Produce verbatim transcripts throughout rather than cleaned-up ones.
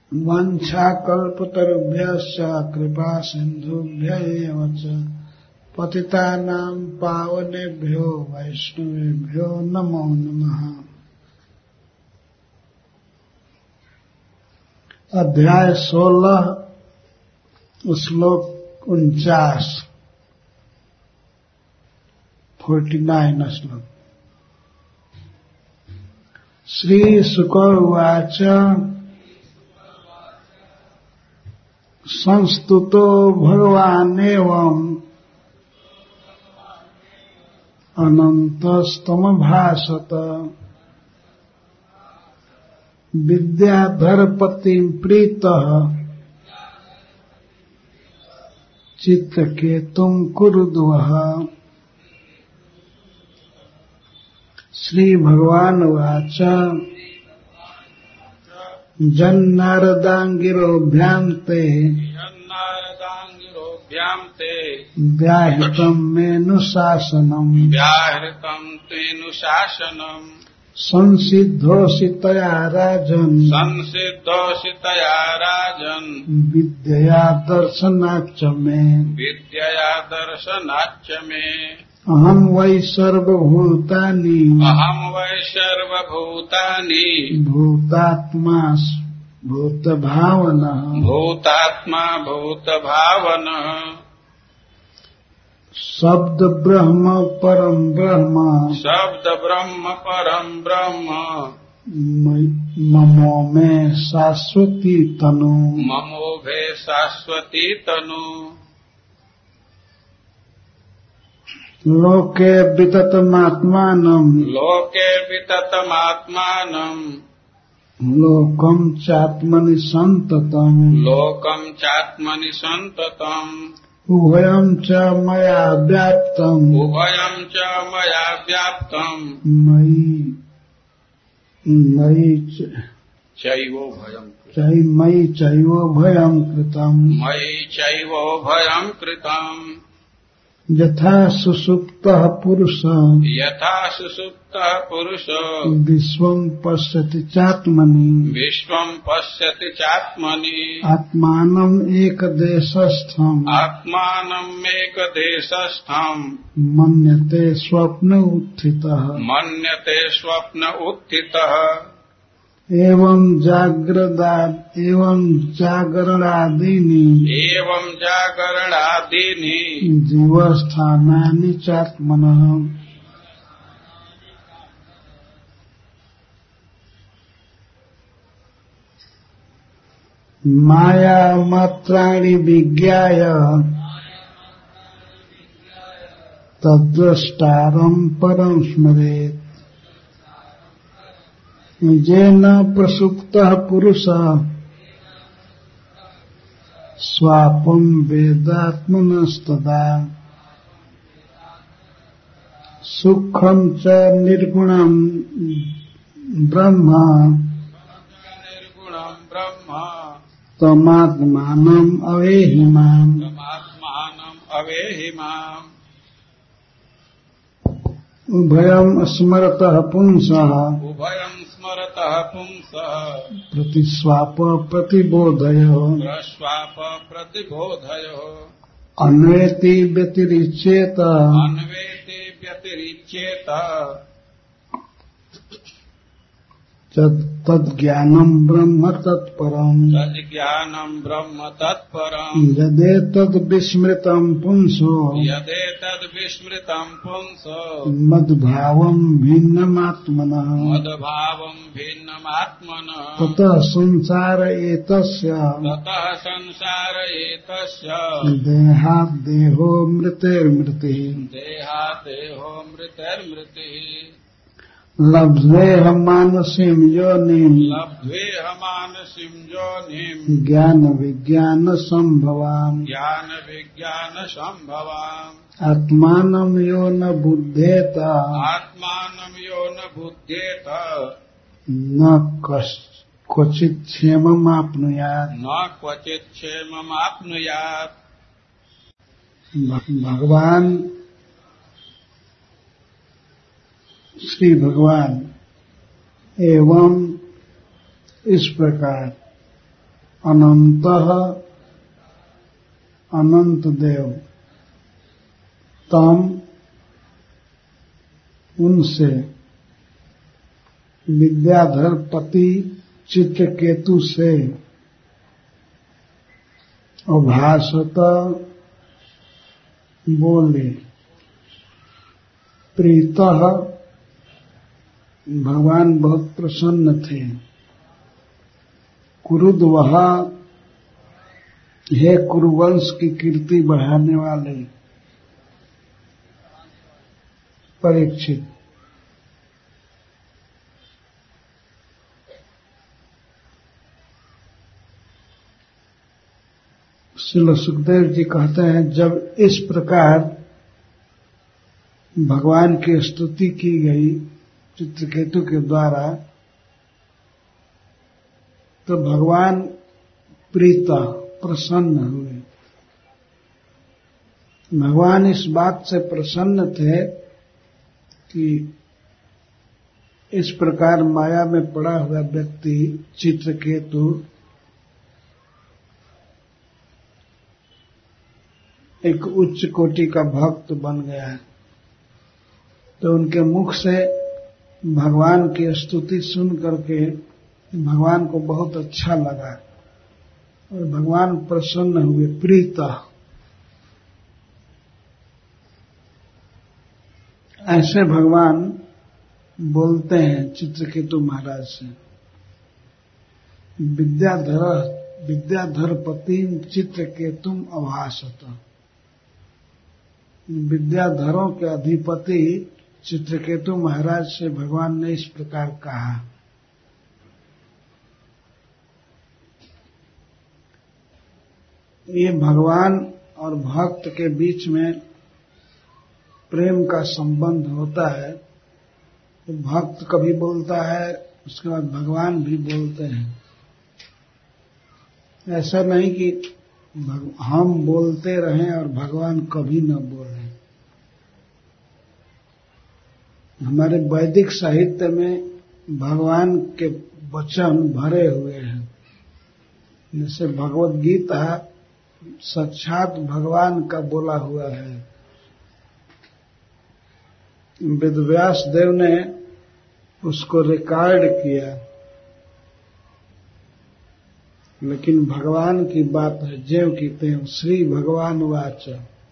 वाञ्छाकल्पतरुभ्यश्च कृपा सिन्धुभ्यैव च पतितानां पावनेभ्यो वैष्णवेभ्यो नमो नमः। अध्याय सोलह श्लोक उनचास फोर्टी नाइन श्लोक। श्री शुक उवाच संस्तुतो भगवानेवम् अनन्तस्तमभाषत विद्याधरपतिं प्रीतः चित्तकेतुं कुरुद्वः। श्री भगवान उवाच जन्नारदांगिरोभ्यां ते व्याहृतं मेनुशासनम् व्याहृतं तेनुशासनम् संसिद्धोऽसि तया राजन् संसिद्धोऽसि तया राजन् विद्यया दर्शनाच्च मे विद्यया दर्शनाच्च मे अहं वै सर्वभूतानि अहं वै सर्वभूतानि भूतात्मा भूतभावनः भूतात्मा भूतभावनः शब्द ब्रह्म परम ब्रह्म शब्द ब्रह्म परम ब्रह्म ममो मे शाश्वती तनु ममो भे शाश्वती तनु लोके विततमात्मानम् लोके विततमात्मानम् लोकं चात्मनि सन्ततम् लोकं चात्मनि सन्ततम् उभयं च मया व्याप्तम् उभयं च मया व्याप्तम् मयि मयि चैवोभयं चै मयि चैवोभयं कृतम् मयि चैवोभयं कृतम् यथा सुसुप्तः पुरुषः यथा सुसुप्तः पुरुषः विश्वं पश्यति चात्मनि विश्वं पश्यति चात्मनि आत्मानम् एकदेशस्थम् आत्मानम् एकदेशस्थम् मन्यते स्वप्न उत्थितः मन्यते स्वप्न उत्थितः एवं जाग्रदा एवं जागरणादीनि एवं जागरणादीनि जीवस्थानानि चात्मनः माया मात्राणि विज्ञाय तद्द्रष्टारं परं स्मरेत् येन प्रसुप्तः पुरुषः स्वापं वेदात्मनस्तदा सुखं च निर्गुणं ब्रह्म निर्गुणं ब्रह्म तमात्मानम् अवेहिमाम् तमात्मानम् अवेहिमाम् उभयं स्मरतः पुंसः उभयं स्मरतः पुंसः प्रतिस्वाप प्रतिबोधयो प्रस्वाप प्रतिबोधयो अन्वेति व्यतिरिच्येत अन्वेति व्यतिरिच्येत तद्ज्ञानं ब्रह्म तत्परम् तज्ज्ञानं ब्रह्म तत्परम् यदेतद् विस्मृतं पुंसो यदेतद् विस्मृतं पुंसो मद्भावं भिन्नमात्मनः मद्भावं भिन्नमात्मनः ततः संसार एतस्य ततः संसार एतस्य देहात् देहो मृतेर्मृतिः देहात् देहो मृतेर्मृतिः लब्ध्वेह मानसीं योनिं लब्ध्वेह मानसीं योनिं ज्ञान विज्ञान संभवाम् ज्ञान विज्ञान संभवाम् आत्मानं यो न बुध्येत आत्मानं यो न बुध्येत न क्वचित् क्षेममाप्नुयात् न क्वचित् क्षेममाप्नुयात्। भगवान श्री भगवान एवं इस प्रकार अनंतः अनंत देव तम उनसे विद्याधर पति चित्रकेतु से अभाषत बोले। प्रीतः भगवान बहुत प्रसन्न थे। कुरुद्वह हे कुरुवंश की कीर्ति बढ़ाने वाले परीक्षित। श्रील सुखदेव जी कहते हैं, जब इस प्रकार भगवान की स्तुति की गई चित्रकेतु के द्वारा, तो भगवान प्रीता प्रसन्न हुए। भगवान इस बात से प्रसन्न थे कि इस प्रकार माया में पड़ा हुआ व्यक्ति चित्रकेतु एक उच्च कोटि का भक्त बन गया है। तो उनके मुख से भगवान की स्तुति सुन करके भगवान को बहुत अच्छा लगा और भगवान प्रसन्न हुए। प्रीता, ऐसे भगवान बोलते हैं चित्रकेतु महाराज से। विद्याधर विद्याधर पति चित्रकेतुम अभाषत। विद्याधरों के अधिपति चित्रकेतु महाराज से भगवान ने इस प्रकार कहा। ये भगवान और भक्त के बीच में प्रेम का संबंध होता है। तो भक्त कभी बोलता है, उसके बाद भगवान भी बोलते हैं। ऐसा नहीं कि हम बोलते रहें और भगवान कभी न बोलें। हमारे वैदिक साहित्य में भगवान के वचन भरे हुए हैं। जैसे भगवद गीता साक्षात भगवान का बोला हुआ है। वेदव्यास देव ने उसको रिकॉर्ड किया, लेकिन भगवान की बात है। ज्यों की त्यों श्री भगवान वाच।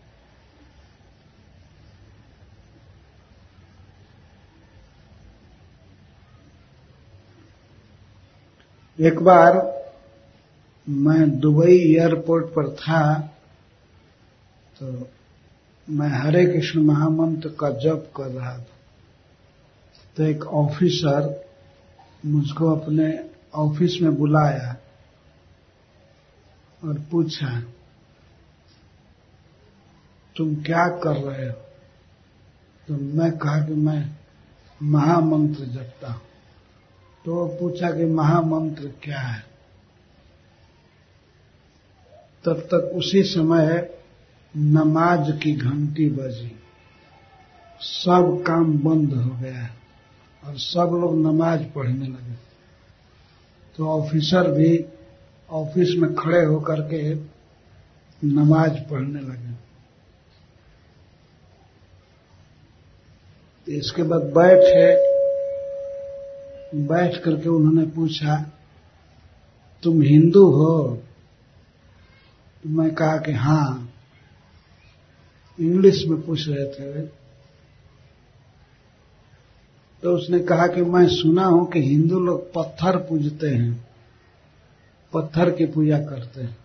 एक बार मैं दुबई एयरपोर्ट पर था, तो मैं हरे कृष्ण महामंत्र का जप कर रहा था। तो एक ऑफिसर मुझको अपने ऑफिस में बुलाया और पूछा, तुम क्या कर रहे हो? तो मैं कहा कि मैं महामंत्र जपता हूं। तो वो पूछा कि महामंत्र क्या है? तब तक उसी समय नमाज की घंटी बजी। सब काम बंद हो गया और सब लोग नमाज पढ़ने लगे। तो ऑफिसर भी ऑफिस में खड़े होकर के नमाज पढ़ने लगे। इसके बाद बैठे बैठ करके उन्होंने पूछा, तुम हिंदू हो? तो मैं कहा कि हाँ। इंग्लिश में पूछ रहे थे। तो उसने कहा कि मैं सुना हूं कि हिंदू लोग पत्थर पूजते हैं, पत्थर की पूजा करते हैं।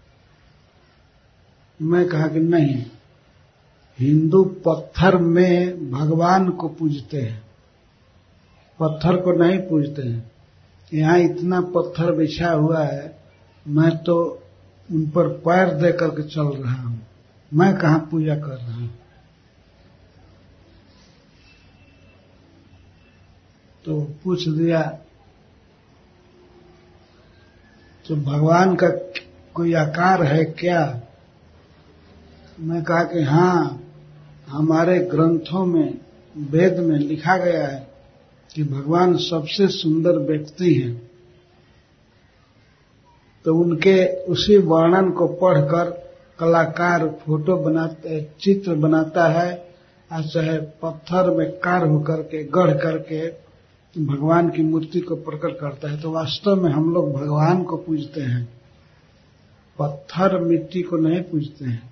मैं कहा कि नहीं, हिंदू पत्थर में भगवान को पूजते हैं, पत्थर को नहीं पूजते हैं। यहाँ इतना पत्थर बिछा हुआ है, मैं तो उन पर पैर दे करके चल रहा हूं, मैं कहां पूजा कर रहा हूं। तो पूछ दिया, तो भगवान का कोई आकार है क्या? मैं कहा कि हाँ, हमारे ग्रंथों में, वेद में लिखा गया है कि भगवान सबसे सुंदर व्यक्ति हैं। तो उनके उसी वर्णन को पढ़कर कलाकार फोटो बनाते, चित्र बनाता है, और चाहे पत्थर में कार्व करके गढ़ करके भगवान की मूर्ति को प्रकट करता है। तो वास्तव में हम लोग भगवान को पूजते हैं, पत्थर मिट्टी को नहीं पूजते हैं।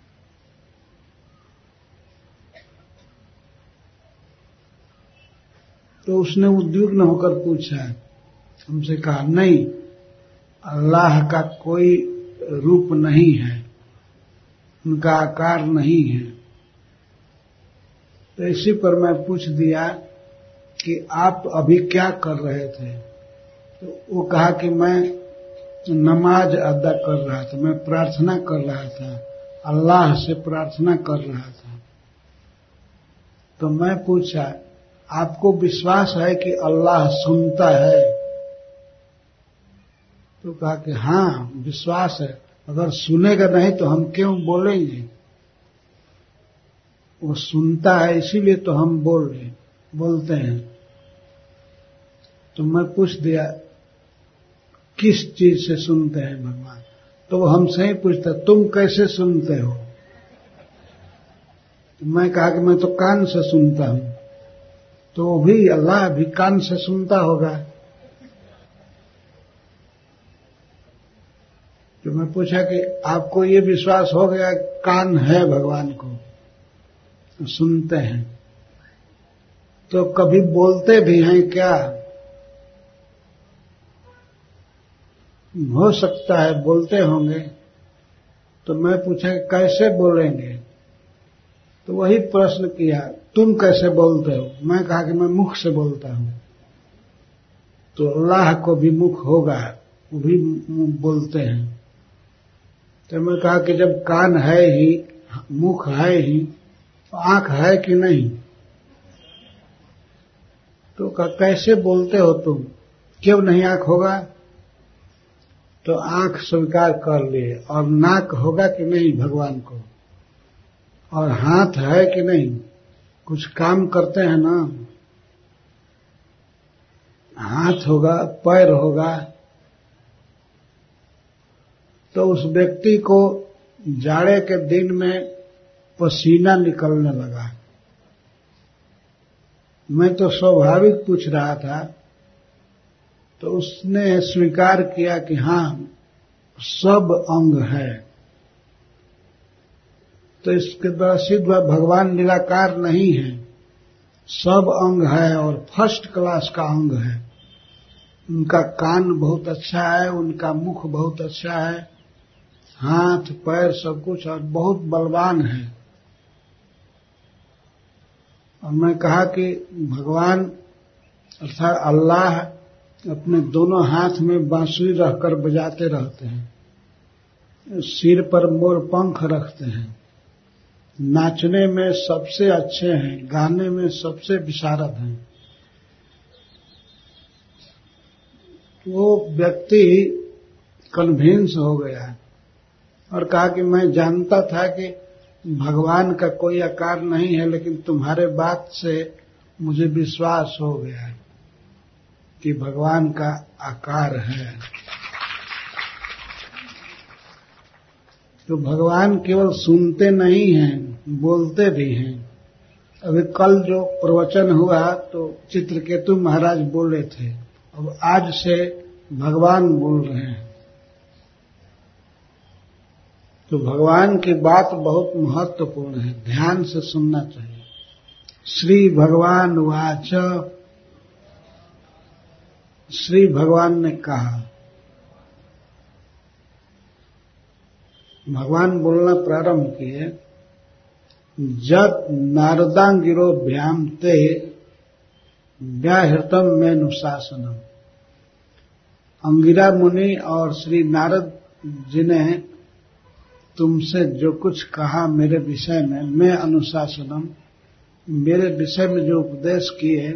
तो उसने उद्विग्न होकर पूछा, हमसे कहा, नहीं, अल्लाह का कोई रूप नहीं है, उनका आकार नहीं है। तो इसी पर मैं पूछ दिया कि आप अभी क्या कर रहे थे? तो वो कहा कि मैं नमाज अदा कर रहा था, मैं प्रार्थना कर रहा था, अल्लाह से प्रार्थना कर रहा था। तो मैं पूछा, आपको विश्वास है कि अल्लाह सुनता है? तो कहा कि हाँ, विश्वास है। अगर सुनेगा नहीं तो हम क्यों बोलेंगे? वो सुनता है, इसीलिए तो हम बोल रहे बोलते हैं। तो मैं पूछ दिया, किस चीज से सुनते हैं भगवान? तो वो हमसे ही पूछता, तुम कैसे सुनते हो? तो मैं कहा कि मैं तो कान से सुनता हूं। तो वो भी, अल्लाह भी कान से सुनता होगा। तो मैं पूछा कि आपको ये विश्वास हो गया कान है भगवान को, तो सुनते हैं, तो कभी बोलते भी हैं क्या? हो सकता है बोलते होंगे। तो मैं पूछा कि कैसे बोलेंगे? तो वही प्रश्न किया, तुम कैसे बोलते हो? मैं कहा कि मैं मुख से बोलता हूं। तो अल्लाह को भी मुख होगा, वो भी बोलते हैं। तो मैं कहा कि जब कान है ही, मुख है ही, तो आंख है कि नहीं? तो कहा कैसे बोलते हो तुम, क्यों नहीं आंख होगा? तो आंख स्वीकार कर लिए। और नाक होगा कि नहीं भगवान को? और हाथ है कि नहीं? कुछ काम करते हैं ना, हाथ होगा, पैर होगा। तो उस व्यक्ति को जाड़े के दिन में पसीना निकलने लगा। मैं तो स्वाभाविक पूछ रहा था, तो उसने स्वीकार किया कि हाँ, सब अंग है। तो इसके द्वारा सिद्ध हुआ भगवान निराकार नहीं है, सब अंग है और फर्स्ट क्लास का अंग है। उनका कान बहुत अच्छा है, उनका मुख बहुत अच्छा है, हाथ पैर सब कुछ, और बहुत बलवान है। और मैं कहा कि भगवान अर्थात अल्लाह अपने दोनों हाथ में बांसुरी रखकर बजाते रहते हैं, सिर पर मोर पंख रखते हैं, नाचने में सबसे अच्छे हैं, गाने में सबसे विशारद हैं। वो व्यक्ति कन्विंस हो गया और कहा कि मैं जानता था कि भगवान का कोई आकार नहीं है, लेकिन तुम्हारे बात से मुझे विश्वास हो गया कि भगवान का आकार है। तो भगवान केवल सुनते नहीं हैं, बोलते भी हैं। अभी कल जो प्रवचन हुआ तो चित्रकेतु महाराज बोले थे, अब आज से भगवान बोल रहे हैं। तो भगवान की बात बहुत महत्वपूर्ण है, ध्यान से सुनना चाहिए। श्री भगवान वाच, श्री भगवान ने कहा। भगवान बोलना प्रारंभ किए, जब नारदांगिरो भ्याम ते व्याहृतम मेनुशासनम। अंगिरा मुनि और श्री नारद जी ने तुमसे जो कुछ कहा मेरे विषय में, मैं अनुशासनम, मेरे विषय में जो उपदेश किए,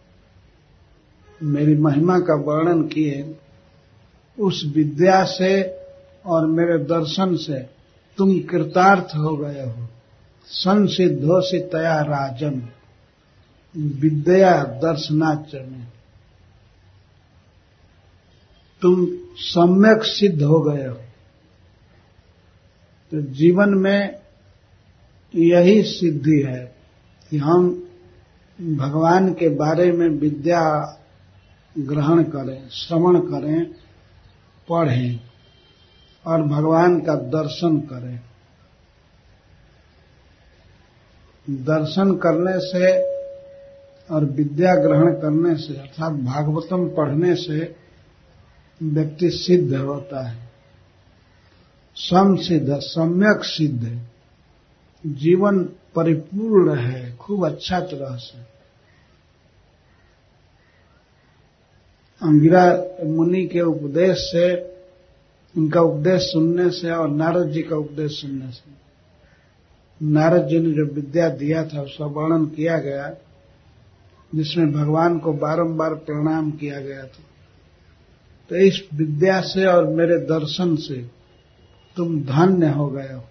मेरी महिमा का वर्णन किए, उस विद्या से और मेरे दर्शन से तुम कृतार्थ हो गए हो। संसिद्धोषि तया राजन, विद्या दर्शनाच में। तुम सम्यक सिद्ध हो गए हो। तो जीवन में यही सिद्धि है कि हम भगवान के बारे में विद्या ग्रहण करें, श्रवण करें, पढ़ें और भगवान का दर्शन करें। दर्शन करने से और विद्या ग्रहण करने से अर्थात भागवतम पढ़ने से व्यक्ति सिद्ध होता है, समसिद्ध, सम्यक सिद्ध, जीवन परिपूर्ण है खूब अच्छा तरह से। अंगिरा मुनि के उपदेश से, उनका उपदेश सुनने से और नारद जी का उपदेश सुनने से, नारद जी ने जो विद्या दिया था उसका वर्णन किया गया, जिसमें भगवान को बारंबार प्रणाम किया गया था। तो इस विद्या से और मेरे दर्शन से तुम धन्य हो गए हो।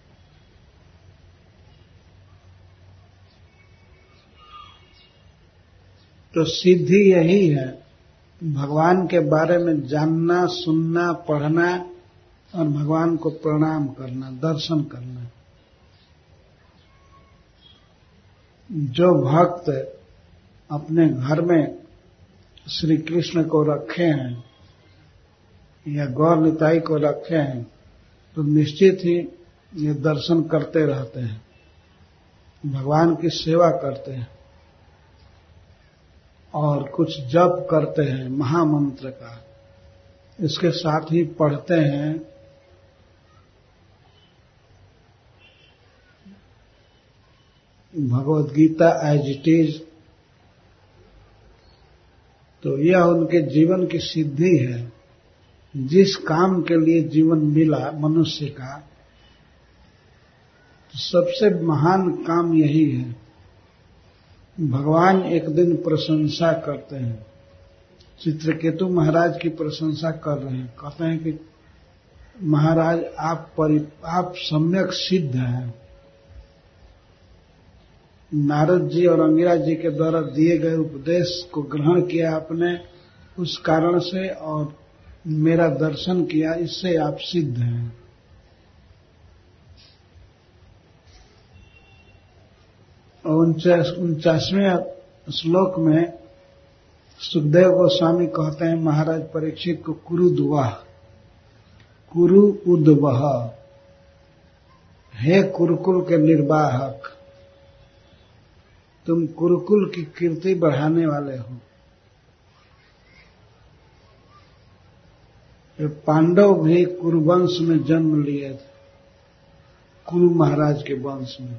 तो सिद्धि यही है, भगवान के बारे में जानना, सुनना, पढ़ना और भगवान को प्रणाम करना, दर्शन करना। जो भक्त अपने घर में श्री कृष्ण को रखे हैं या गौर निताई को रखे हैं तो निश्चित ही ये दर्शन करते रहते हैं, भगवान की सेवा करते हैं और कुछ जप करते हैं महामंत्र का, इसके साथ ही पढ़ते हैं Bhagavad Gita as it is. तो यह उनके जीवन की सिद्धि है। जिस काम के लिए जीवन मिला मनुष्य का, तो सबसे महान काम यही है। भगवान एक दिन प्रशंसा करते हैं, चित्रकेतु महाराज की प्रशंसा कर रहे हैं, कहते हैं कि महाराज आप परि, आप सम्यक सिद्ध हैं। नारद जी और अंगिरा जी के द्वारा दिए गए उपदेश को ग्रहण किया आपने, उस कारण से, और मेरा दर्शन किया, इससे आप सिद्ध हैं। और उनचासवें श्लोक में सुखदेव गोस्वामी कहते हैं महाराज परीक्षित को, कुरु दुवाह, कुरु उद्वह, हे कुरुकुल के निर्वाहक, तुम कुरुकुल की कीर्ति बढ़ाने वाले हो। पांडव भी कुरुवंश में जन्म लिए थे, कुरु महाराज के वंश में।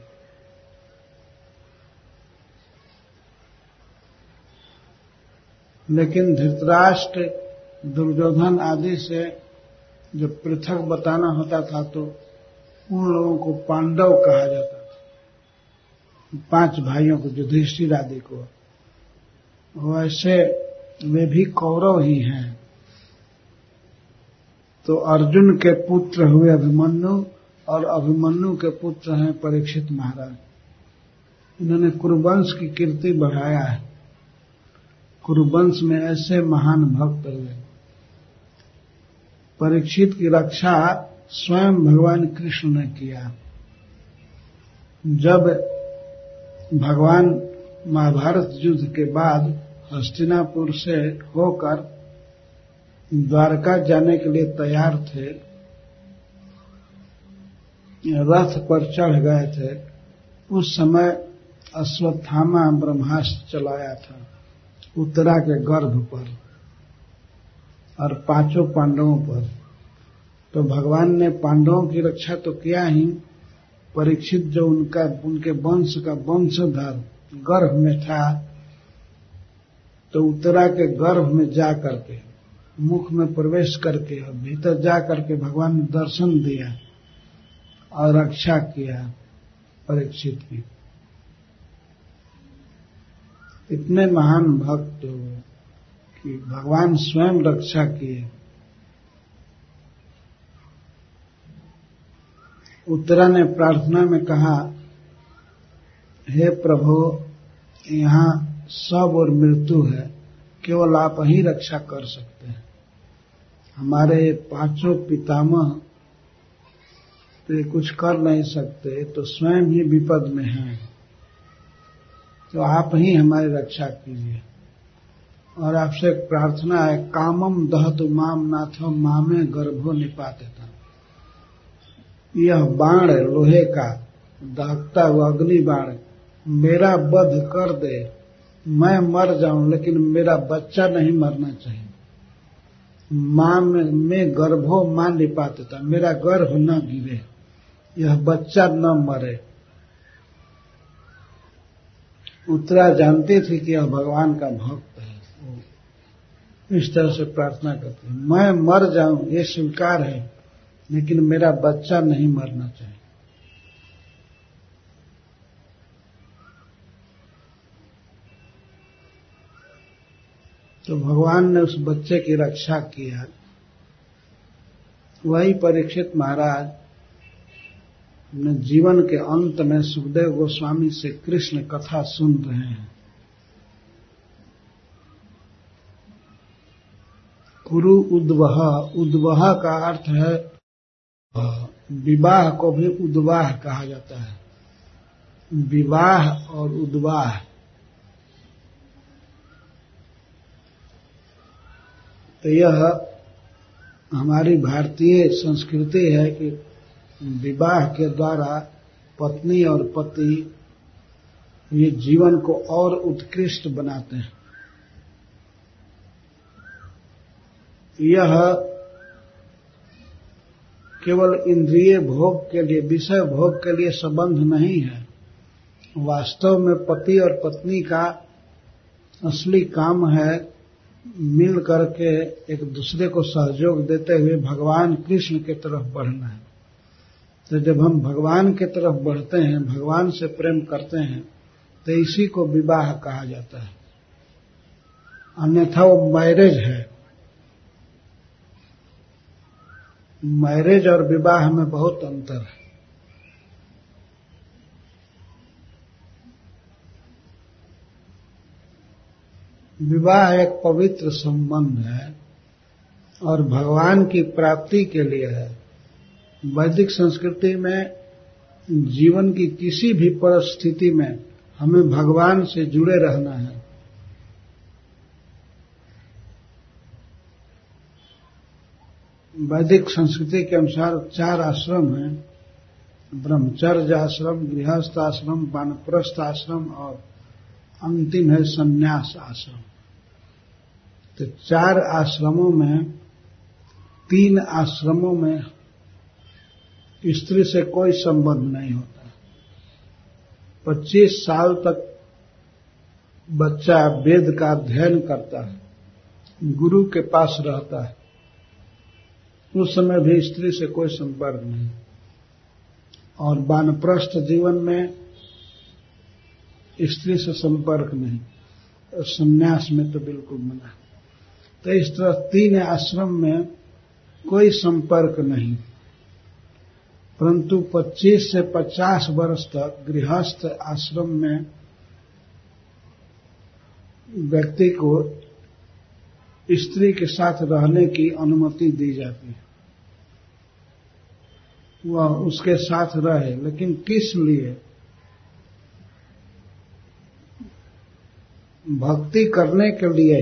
लेकिन धृतराष्ट्र, दुर्योधन आदि से जब पृथक बताना होता था तो उन लोगों को पांडव कहा जाता था, पांच भाइयों को, युधिष्ठिर आदि को। वैसे वे भी कौरव ही हैं। तो अर्जुन के पुत्र हुए अभिमन्यु और अभिमन्यु के पुत्र हैं परीक्षित महाराज। इन्होंने कुरुवंश की कीर्ति बढ़ाया है। कुरुवंश में ऐसे महान भक्त हुए। परीक्षित की रक्षा स्वयं भगवान कृष्ण ने किया। जब भगवान महाभारत युद्ध के बाद हस्तिनापुर से होकर द्वारका जाने के लिए तैयार थे, रथ पर चढ़ गए थे, उस समय अश्वत्थामा ब्रह्मास्त्र चलाया था उत्तरा के गर्भ पर और पांचों पांडवों पर। तो भगवान ने पांडवों की रक्षा तो किया ही, परीक्षित जो उनका उनके वंश का वंशधर गर्भ में था, तो उत्तरा के गर्भ में जा करके, मुख में प्रवेश करके और भीतर जा करके भगवान ने दर्शन दिया और रक्षा किया परीक्षित की। इतने महान भक्त हुए कि भगवान स्वयं रक्षा किए। उत्तरा ने प्रार्थना में कहा, हे प्रभु, यहाँ सब और मृत्यु है, केवल आप ही रक्षा कर सकते हैं। हमारे पांचों पितामह तो कुछ कर नहीं सकते, तो स्वयं ही विपद में हैं, तो आप ही हमारी रक्षा कीजिए। और आपसे एक प्रार्थना है, कामम दहतु माम नाथो मामे गर्भो निपातेता। यह बाण लोहे का दागता हुआ अग्नि बाण मेरा वध कर दे, मैं मर जाऊं लेकिन मेरा बच्चा नहीं मरना चाहिए। मां में, में गर्भो मां निपातेता, मेरा गर्भ न गिरे, यह बच्चा न मरे। उत्तरा जानती थी कि यह भगवान का भक्त है, इस तरह से प्रार्थना करती है, मैं मर जाऊं ये स्वीकार है, लेकिन मेरा बच्चा नहीं मरना चाहिए। तो भगवान ने उस बच्चे की रक्षा किया। वही परीक्षित महाराज अपने जीवन के अंत में सुखदेव गोस्वामी से कृष्ण कथा सुन रहे हैं। कुरु उद्वह, उद्वह का अर्थ है विवाह को भी उद्वाह कहा जाता है। विवाह और उद्वाह, तो यह हमारी भारतीय संस्कृति है कि विवाह के द्वारा पत्नी और पति ये जीवन को और उत्कृष्ट बनाते हैं। यह केवल इंद्रिय भोग के लिए, विषय भोग के लिए संबंध नहीं है। वास्तव में पति और पत्नी का असली काम है मिल करके एक दूसरे को सहयोग देते हुए भगवान कृष्ण की तरफ बढ़ना है। तो जब हम भगवान की तरफ बढ़ते हैं, भगवान से प्रेम करते हैं, तो इसी को विवाह कहा जाता है, अन्यथा वो मैरिज है। मैरिज और विवाह में बहुत अंतर है। विवाह एक पवित्र संबंध है और भगवान की प्राप्ति के लिए है। वैदिक संस्कृति में जीवन की किसी भी परिस्थिति में हमें भगवान से जुड़े रहना है। वैदिक संस्कृति के अनुसार चार आश्रम हैं, ब्रह्मचर्य आश्रम, गृहस्थ आश्रम, वानप्रस्थ आश्रम और अंतिम है संन्यास आश्रम। तो चार आश्रमों में, तीन आश्रमों में स्त्री से कोई संबंध नहीं होता। पच्चीस साल तक बच्चा वेद का अध्ययन करता है, गुरु के पास रहता है, उस समय भी स्त्री से कोई संपर्क नहीं। और वानप्रस्थ जीवन में स्त्री से संपर्क नहीं, और संन्यास में तो बिल्कुल मना। तो इस तरह तीन आश्रम में कोई संपर्क नहीं, परंतु पच्चीस से पचास वर्ष तक गृहस्थ आश्रम में व्यक्ति को स्त्री के साथ रहने की अनुमति दी जाती है। वह उसके साथ रहे, लेकिन किस लिए? भक्ति करने के लिए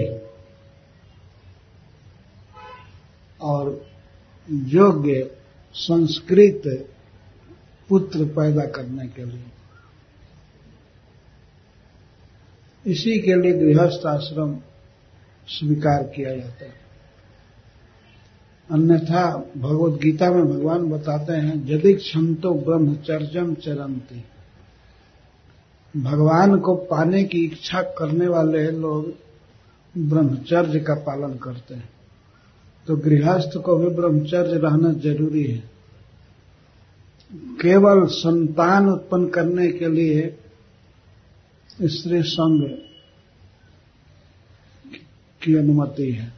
और योग्य संस्कृत पुत्र पैदा करने के लिए। इसी के लिए गृहस्थ आश्रम स्वीकार किया जाता है। अन्यथा भगवद गीता में भगवान बताते हैं, यदि क्षंतो ब्रह्मचर्यम चरन्ति, भगवान को पाने की इच्छा करने वाले लोग ब्रह्मचर्य का पालन करते हैं। तो गृहस्थ को भी ब्रह्मचर्य रहना जरूरी है। केवल संतान उत्पन्न करने के लिए स्त्री संग की अनुमति है।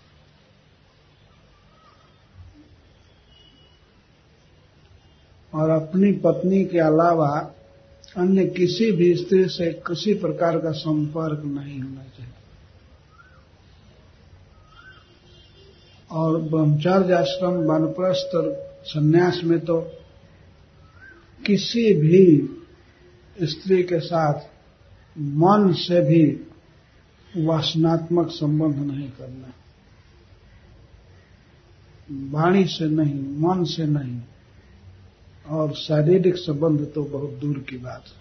और अपनी पत्नी के अलावा अन्य किसी भी स्त्री से किसी प्रकार का संपर्क नहीं होना चाहिए। और ब्रह्मचर्य आश्रम, वानप्रस्थ और संन्यास में तो किसी भी स्त्री के साथ मन से भी वासनात्मक संबंध नहीं करना, वाणी से नहीं, मन से नहीं, और शारीरिक संबंध तो बहुत दूर की बात है।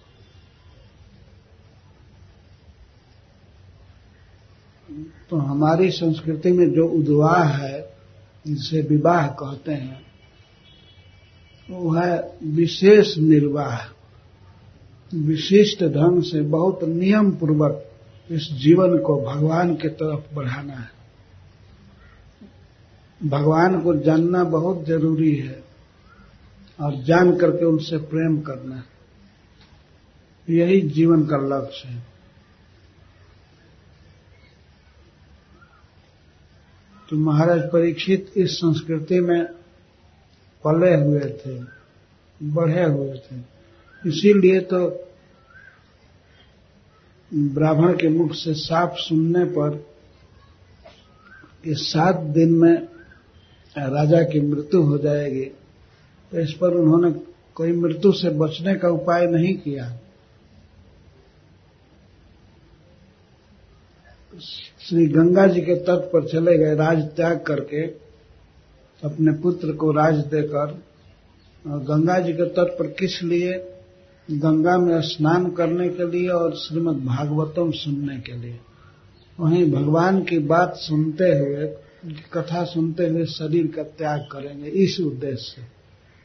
तो हमारी संस्कृति में जो उद्वाह है, जिसे विवाह कहते हैं, वो है विशेष निर्वाह, विशिष्ट ढंग से बहुत नियम पूर्वक इस जीवन को भगवान की तरफ बढ़ाना है। भगवान को जानना बहुत जरूरी है और जान करके उनसे प्रेम करना है, यही जीवन का लक्ष्य है। तो महाराज परीक्षित इस संस्कृति में पले हुए थे, बढ़े हुए थे, इसीलिए तो ब्राह्मण के मुख से साफ सुनने पर इस सात दिन में राजा की मृत्यु हो जाएगी, तो इस पर उन्होंने कोई मृत्यु से बचने का उपाय नहीं किया। श्री गंगा जी के तट पर चले गए, राज त्याग करके अपने पुत्र को राज देकर। और गंगा जी के तट पर किस लिए? गंगा में स्नान करने के लिए और श्रीमद् भागवतम सुनने के लिए। वहीं भगवान की बात सुनते हुए, कथा सुनते हुए शरीर का त्याग करेंगे, इस उद्देश्य से।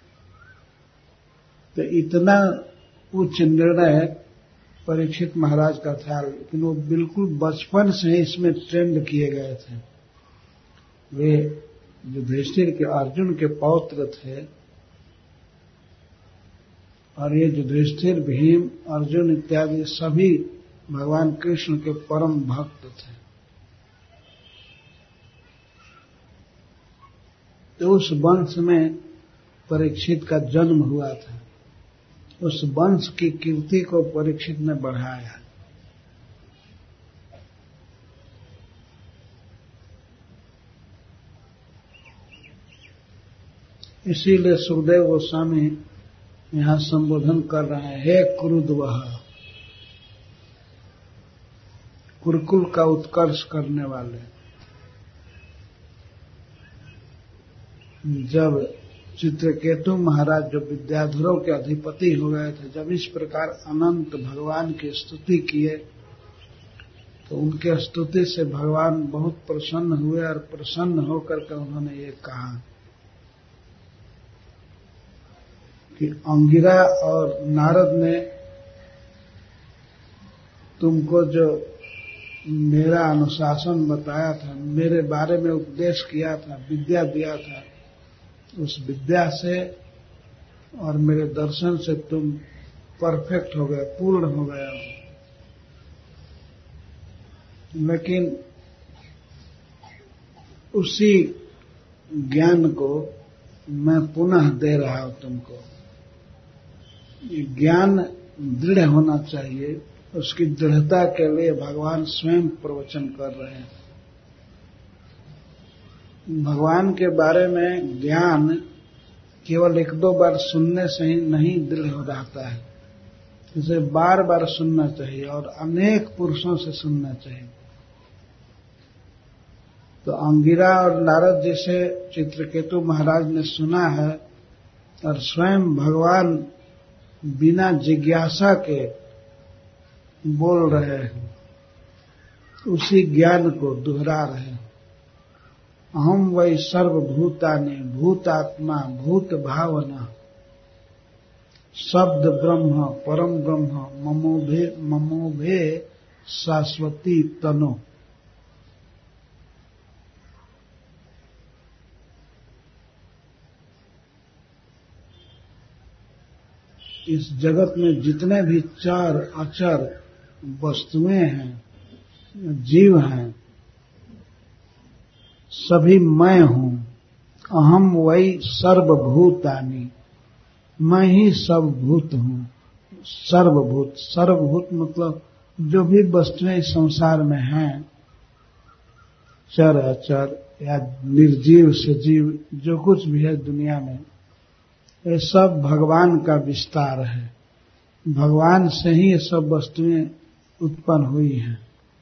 तो इतना उच्च निर्णय परीक्षित महाराज का था, लेकिन वो बिल्कुल बचपन से ही इसमें ट्रेंड किए गए थे। वे युधिष्ठिर के, अर्जुन के पौत्र थे, और ये युधिष्ठिर, भीम, अर्जुन इत्यादि सभी भगवान कृष्ण के परम भक्त थे। तो उस वंश में परीक्षित का जन्म हुआ था। उस वंश की कीर्ति को परीक्षित ने बढ़ाया। इसीलिए सुखदेव गोस्वामी यहां संबोधन कर रहे हैं, हे कुरुद्वह, कुरुकुल का उत्कर्ष करने वाले। जब चित्रकेतु महाराज जो विद्याधरों के अधिपति हो गए थे, जब इस प्रकार अनंत भगवान की स्तुति किए, तो उनके स्तुति से भगवान बहुत प्रसन्न हुए, और प्रसन्न होकर के उन्होंने ये कहा कि अंगिरा और नारद ने तुमको जो मेरा अनुशासन बताया था, मेरे बारे में उपदेश किया था, विद्या दिया था, उस विद्या से और मेरे दर्शन से तुम परफेक्ट हो गए, पूर्ण हो गए हो। लेकिन उसी ज्ञान को मैं पुनः दे रहा हूं तुमको। ये ज्ञान दृढ़ होना चाहिए, उसकी दृढ़ता के लिए भगवान स्वयं प्रवचन कर रहे हैं। भगवान के बारे में ज्ञान केवल एक दो बार सुनने से ही नहीं दृढ़ हो जाता है, इसे बार बार सुनना चाहिए और अनेक पुरुषों से सुनना चाहिए। तो अंगिरा और नारद जैसे चित्रकेतु महाराज ने सुना है, और स्वयं भगवान बिना जिज्ञासा के बोल रहे हैं, उसी ज्ञान को दोहरा रहे हैं। अहम वै सर्वभूतानि भूतात्मा भूत भावना शब्द ब्रह्म परम ब्रह्म ममोभे ममोभे शाश्वती तनो। इस जगत में जितने भी चर अचर वस्तुएं हैं, जीव हैं, सभी मैं हूं। अहम वही सर्वभूतानि, मैं ही सर्वभूत हूं। सर्वभूत, सर्वभूत मतलब जो भी वस्तुएं इस संसार में हैं, चर अचर या निर्जीव सजीव जो कुछ भी है दुनिया में, ये सब भगवान का विस्तार है। भगवान से ही ये सब वस्तुएं उत्पन्न हुई हैं।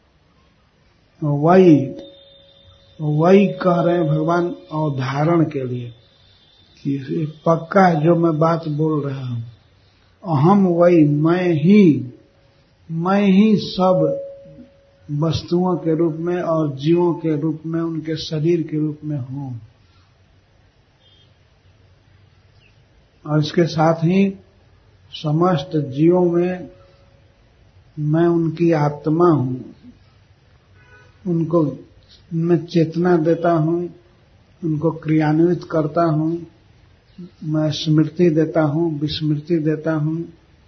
वही वही कह रहे हैं भगवान अवधारण के लिए कि पक्का है जो मैं बात बोल रहा हूं। अहम वही, मैं ही मैं ही सब वस्तुओं के रूप में और जीवों के रूप में, उनके शरीर के रूप में हूं। और इसके साथ ही समस्त जीवों में मैं उनकी आत्मा हूं, उनको मैं चेतना देता हूं, उनको क्रियान्वित करता हूं, मैं स्मृति देता हूं, विस्मृति देता हूं,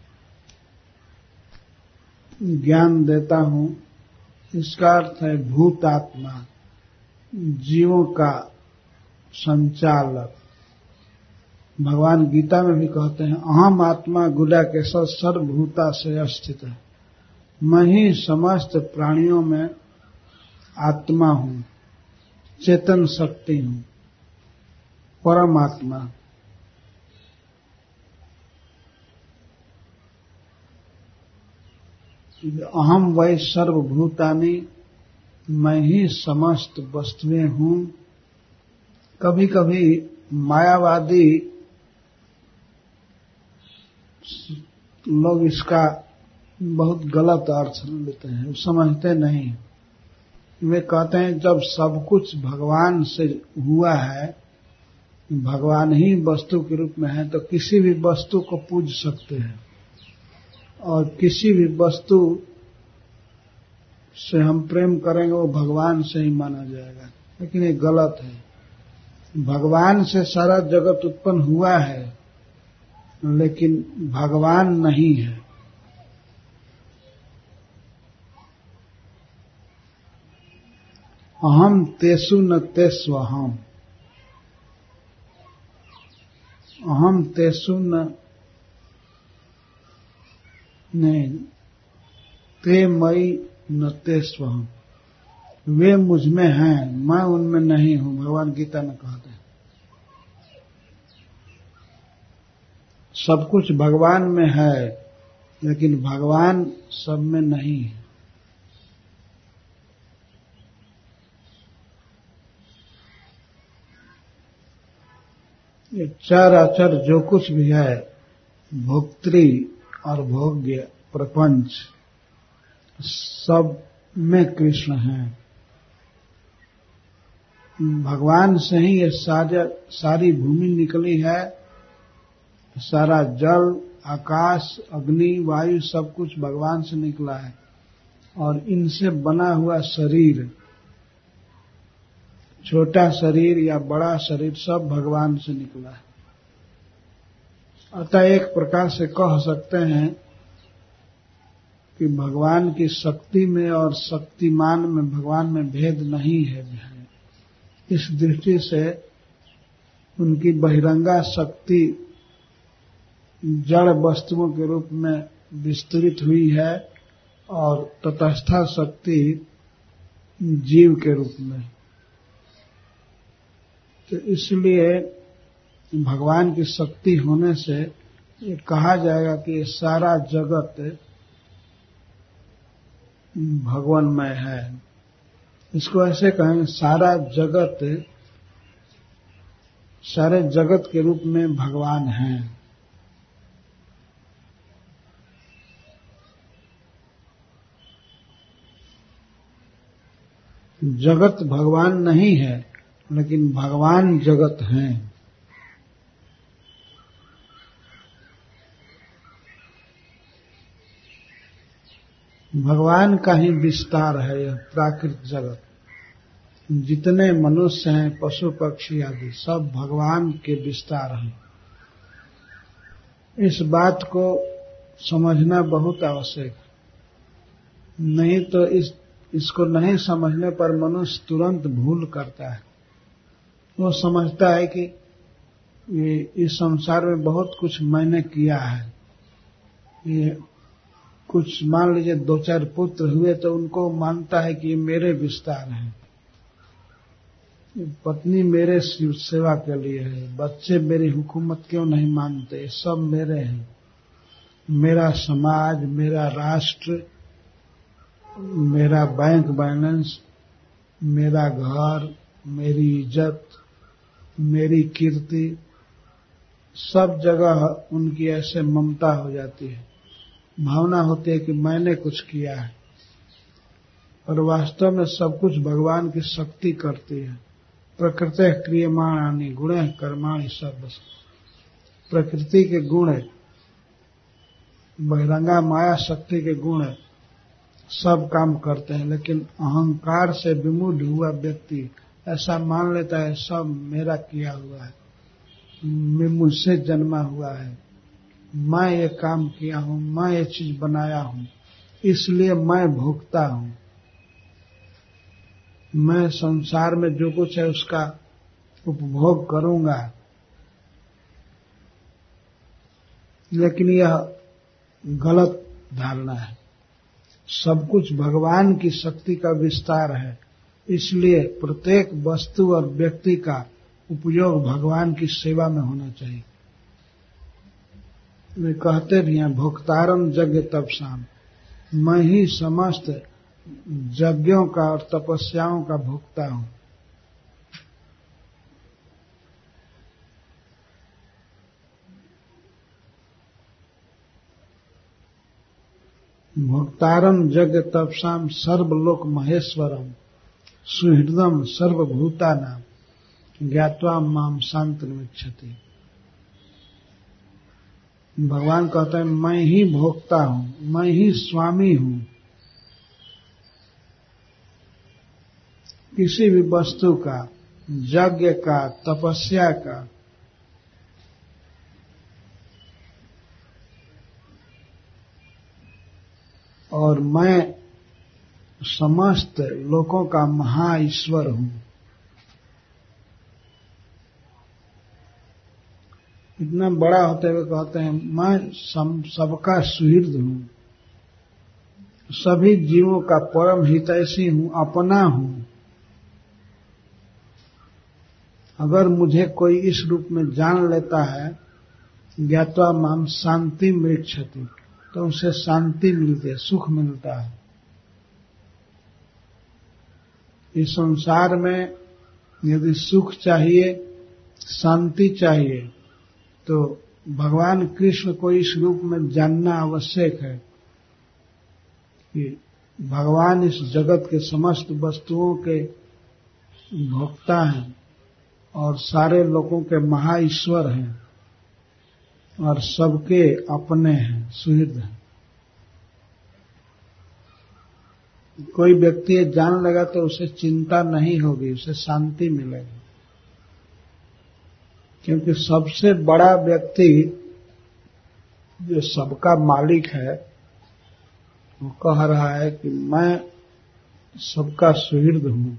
ज्ञान देता हूं। इसका अर्थ है भूत आत्मा, जीवों का संचालक। भगवान गीता में भी कहते हैं अहम आत्मा गुडाकेशः सर्वभूता से स्थित है। मैं ही समस्त प्राणियों में आत्मा हूं, चेतन शक्ति हूं, परमात्मा। अहम वै सर्वभूतानि, मैं ही समस्त वस्तुएं हूं। कभी कभी मायावादी लोग इसका बहुत गलत अर्थ लेते हैं, समझते नहीं। वे कहते हैं जब सब कुछ भगवान से हुआ है, भगवान ही वस्तु के रूप में है, तो किसी भी वस्तु को पूज सकते हैं और किसी भी वस्तु से हम प्रेम करेंगे वो भगवान से ही माना जाएगा। लेकिन ये गलत है। भगवान से सारा जगत उत्पन्न हुआ है, लेकिन भगवान नहीं है। अहम तेषु न तेष्वहम्, अहम तेषु न नहीं ते मई न तेष्वहम्। वे मुझ में हैं, मैं उनमें नहीं हूं। भगवान गीता में कहते हैं सब कुछ भगवान में है, लेकिन भगवान सब में नहीं है। ये चार अचर जो कुछ भी है, भोक्तृ और भोग्य प्रपंच, सब में कृष्ण हैं। भगवान से ही ये सारी सारी भूमि निकली है, सारा जल, आकाश, अग्नि, वायु सब कुछ भगवान से निकला है। और इनसे बना हुआ शरीर, छोटा शरीर या बड़ा शरीर, सब भगवान से निकला है। अतः एक प्रकार से कह सकते हैं कि भगवान की शक्ति में और शक्तिमान में, भगवान में भेद नहीं है। इस दृष्टि से उनकी बहिरंगा शक्ति जड़ वस्तुओं के रूप में विस्तृत हुई है और तटस्था शक्ति जीव के रूप में। तो इसलिए भगवान की शक्ति होने से ये कहा जाएगा कि ये सारा जगत भगवानमय है। इसको ऐसे कहें, सारा जगत, सारे जगत के रूप में भगवान हैं। जगत भगवान नहीं है, लेकिन भगवान जगत हैं। भगवान का ही विस्तार है यह प्राकृत जगत। जितने मनुष्य हैं, पशु पक्षी आदि, सब भगवान के विस्तार हैं। इस बात को समझना बहुत आवश्यक है। नहीं तो इस इसको नहीं समझने पर मनुष्य तुरंत भूल करता है। वो समझता है कि ये इस संसार में बहुत कुछ मैंने किया है। ये कुछ मान लीजिए दो चार पुत्र हुए तो उनको मानता है कि ये मेरे विस्तार हैं। पत्नी मेरे सेवा के लिए है, बच्चे मेरी हुकूमत क्यों नहीं मानते, सब मेरे हैं। मेरा समाज, मेरा राष्ट्र, मेरा बैंक बैलेंस, मेरा घर, मेरी इज्जत, मेरी कीर्ति, सब जगह उनकी ऐसे ममता हो जाती है, भावना होती है कि मैंने कुछ किया है। और वास्तव में सब कुछ भगवान की शक्ति करती है। प्रकृति क्रियमाणानि गुणः कर्माणि सर्वश। प्रकृति के गुण, बहिरंगा माया शक्ति के गुण सब काम करते हैं, लेकिन अहंकार से विमूढ़ हुआ व्यक्ति ऐसा मान लेता है सब मेरा किया हुआ है, मैं मुझसे जन्मा हुआ है, मैं ये काम किया हूं, मैं ये चीज बनाया हूं, इसलिए मैं भोगता हूं, मैं संसार में जो कुछ है उसका उपभोग करूंगा। लेकिन यह गलत धारणा है। सब कुछ भगवान की शक्ति का विस्तार है, इसलिए प्रत्येक वस्तु और व्यक्ति का उपयोग भगवान की सेवा में होना चाहिए। वे कहते भी हैं भोक्तारम यज्ञ तपसाम, मैं ही समस्त यज्ञों का और तपस्याओं का भोक्ता हूं। भोक्तारम यज्ञ तपसाम सर्वलोक महेश्वरम सुहृदम सर्वभूतानाम ज्ञात्वा माम शांतिमिच्छति। भगवान कहते हैं मैं ही भोक्ता हूं, मैं ही स्वामी हूं किसी भी वस्तु का, यज्ञ का, तपस्या का। और मैं समस्त लोकों का महा ईश्वर हूं। इतना बड़ा होते हुए कहते हैं मैं सबका सुहृद हूं, सभी जीवों का परम हितैषी हूं, अपना हूं। अगर मुझे कोई इस रूप में जान लेता है, ज्ञात्वा माम शांति मृक्षति, तो उसे शांति मिलती है, सुख मिलता है। इस संसार में यदि सुख चाहिए, शांति चाहिए, तो भगवान कृष्ण को इस रूप में जानना आवश्यक है कि भगवान इस जगत के समस्त वस्तुओं के भोक्ता हैं और सारे लोगों के महा ईश्वर हैं और सबके अपने हैं, सुहृद हैं। कोई व्यक्ति ये जान लेगा तो उसे चिंता नहीं होगी, उसे शांति मिलेगी। क्योंकि सबसे बड़ा व्यक्ति जो सबका मालिक है, वो कह रहा है कि मैं सबका सुहृद हूं।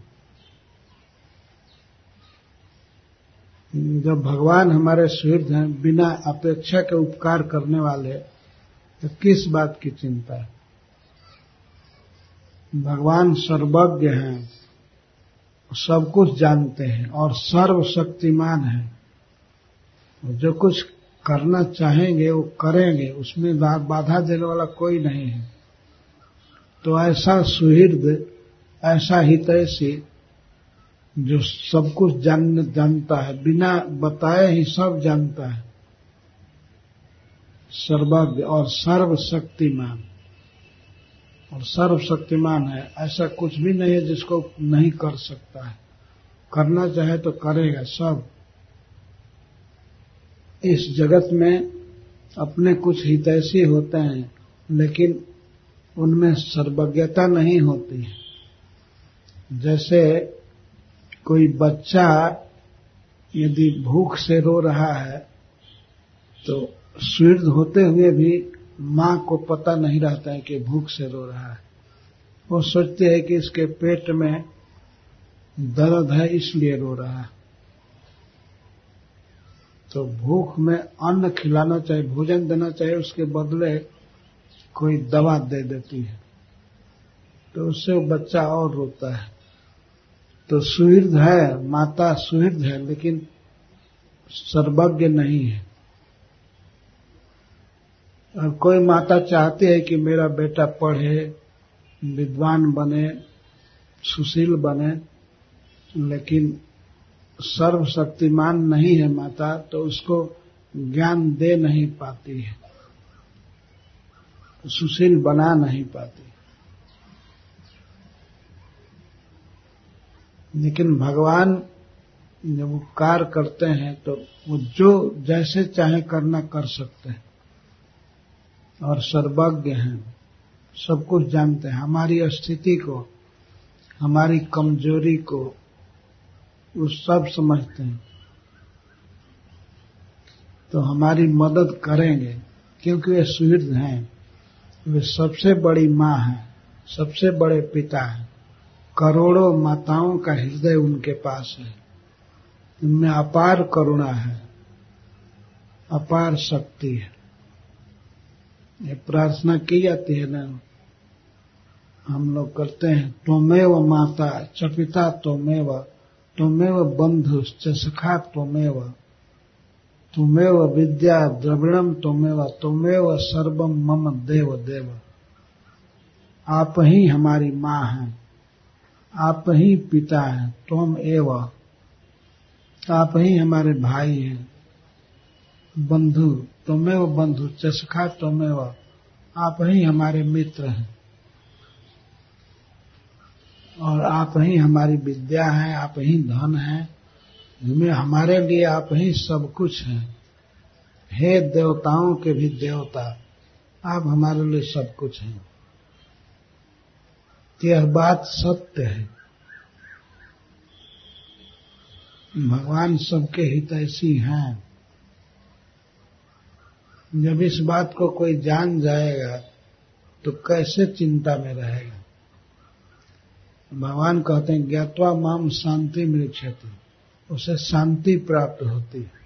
जब भगवान हमारे सुहृद हैं, बिना अपेक्षा के उपकार करने वाले, तो किस बात की चिंता है। भगवान सर्वज्ञ हैं, सब कुछ जानते हैं और सर्वशक्तिमान हैं। जो कुछ करना चाहेंगे वो करेंगे, उसमें बाधा देने वाला कोई नहीं है। तो ऐसा सुहृद, ऐसा हितैषी जो सब कुछ जान जानता है, बिना बताए ही सब जानता है, सर्वज्ञ और सर्वशक्तिमान। और सर्वशक्तिमान है, ऐसा कुछ भी नहीं है जिसको नहीं कर सकता है। करना चाहे तो करेगा सब। इस जगत में अपने कुछ हितैषी होते हैं, लेकिन उनमें सर्वज्ञता नहीं होती है। जैसे कोई बच्चा यदि भूख से रो रहा है, तो सुहृद होते हुए भी मां को पता नहीं रहता है कि भूख से रो रहा है। वो सोचते है कि इसके पेट में दर्द है इसलिए रो रहा है। तो भूख में अन्न खिलाना चाहिए, भोजन देना चाहिए, उसके बदले कोई दवा दे देती है, तो उससे वो बच्चा और रोता है। तो सुहृद है, माता सुहृद है, लेकिन सर्वज्ञ नहीं है। और कोई माता चाहती है कि मेरा बेटा पढ़े, विद्वान बने, सुशील बने, लेकिन सर्वशक्तिमान नहीं है माता, तो उसको ज्ञान दे नहीं पाती है, सुशील बना नहीं पाती। लेकिन भगवान जब उपकार करते हैं तो वो जो जैसे चाहे करना कर सकते हैं और सर्वज्ञ हैं, सब कुछ जानते हैं, हमारी स्थिति को, हमारी कमजोरी को वो सब समझते हैं, तो हमारी मदद करेंगे क्योंकि वे सुहृद हैं। वे सबसे बड़ी माँ हैं, सबसे बड़े पिता हैं, करोड़ों माताओं का हृदय उनके पास है, उनमें अपार करुणा है, अपार शक्ति है। ये प्रार्थना की जाती है ना, हम लोग करते हैं, त्वमेव माता च पिता त्वमेव, त्वमेव बंधुश्च सखा त्वमेव, त्वमेव विद्या द्रविणम त्वमेव, त्वमेव सर्वम मम देव देव। आप ही हमारी माँ हैं, आप ही पिता हैं, त्वम एव, आप ही हमारे भाई हैं, बंधु त्वमेव बंधु च सखा त्वमेव, आप ही हमारे मित्र हैं, और आप ही हमारी विद्या हैं, आप ही धन हैं, जिनमें हमारे लिए आप ही सब कुछ हैं। हे देवताओं के भी देवता, आप हमारे लिए सब कुछ हैं। यह बात सत्य है। भगवान सबके हितैषी हैं। जब इस बात को कोई जान जाएगा तो कैसे चिंता में रहेगा। भगवान कहते हैं ज्ञात्वा माम शांति मृच्छति, उसे शांति प्राप्त होती है।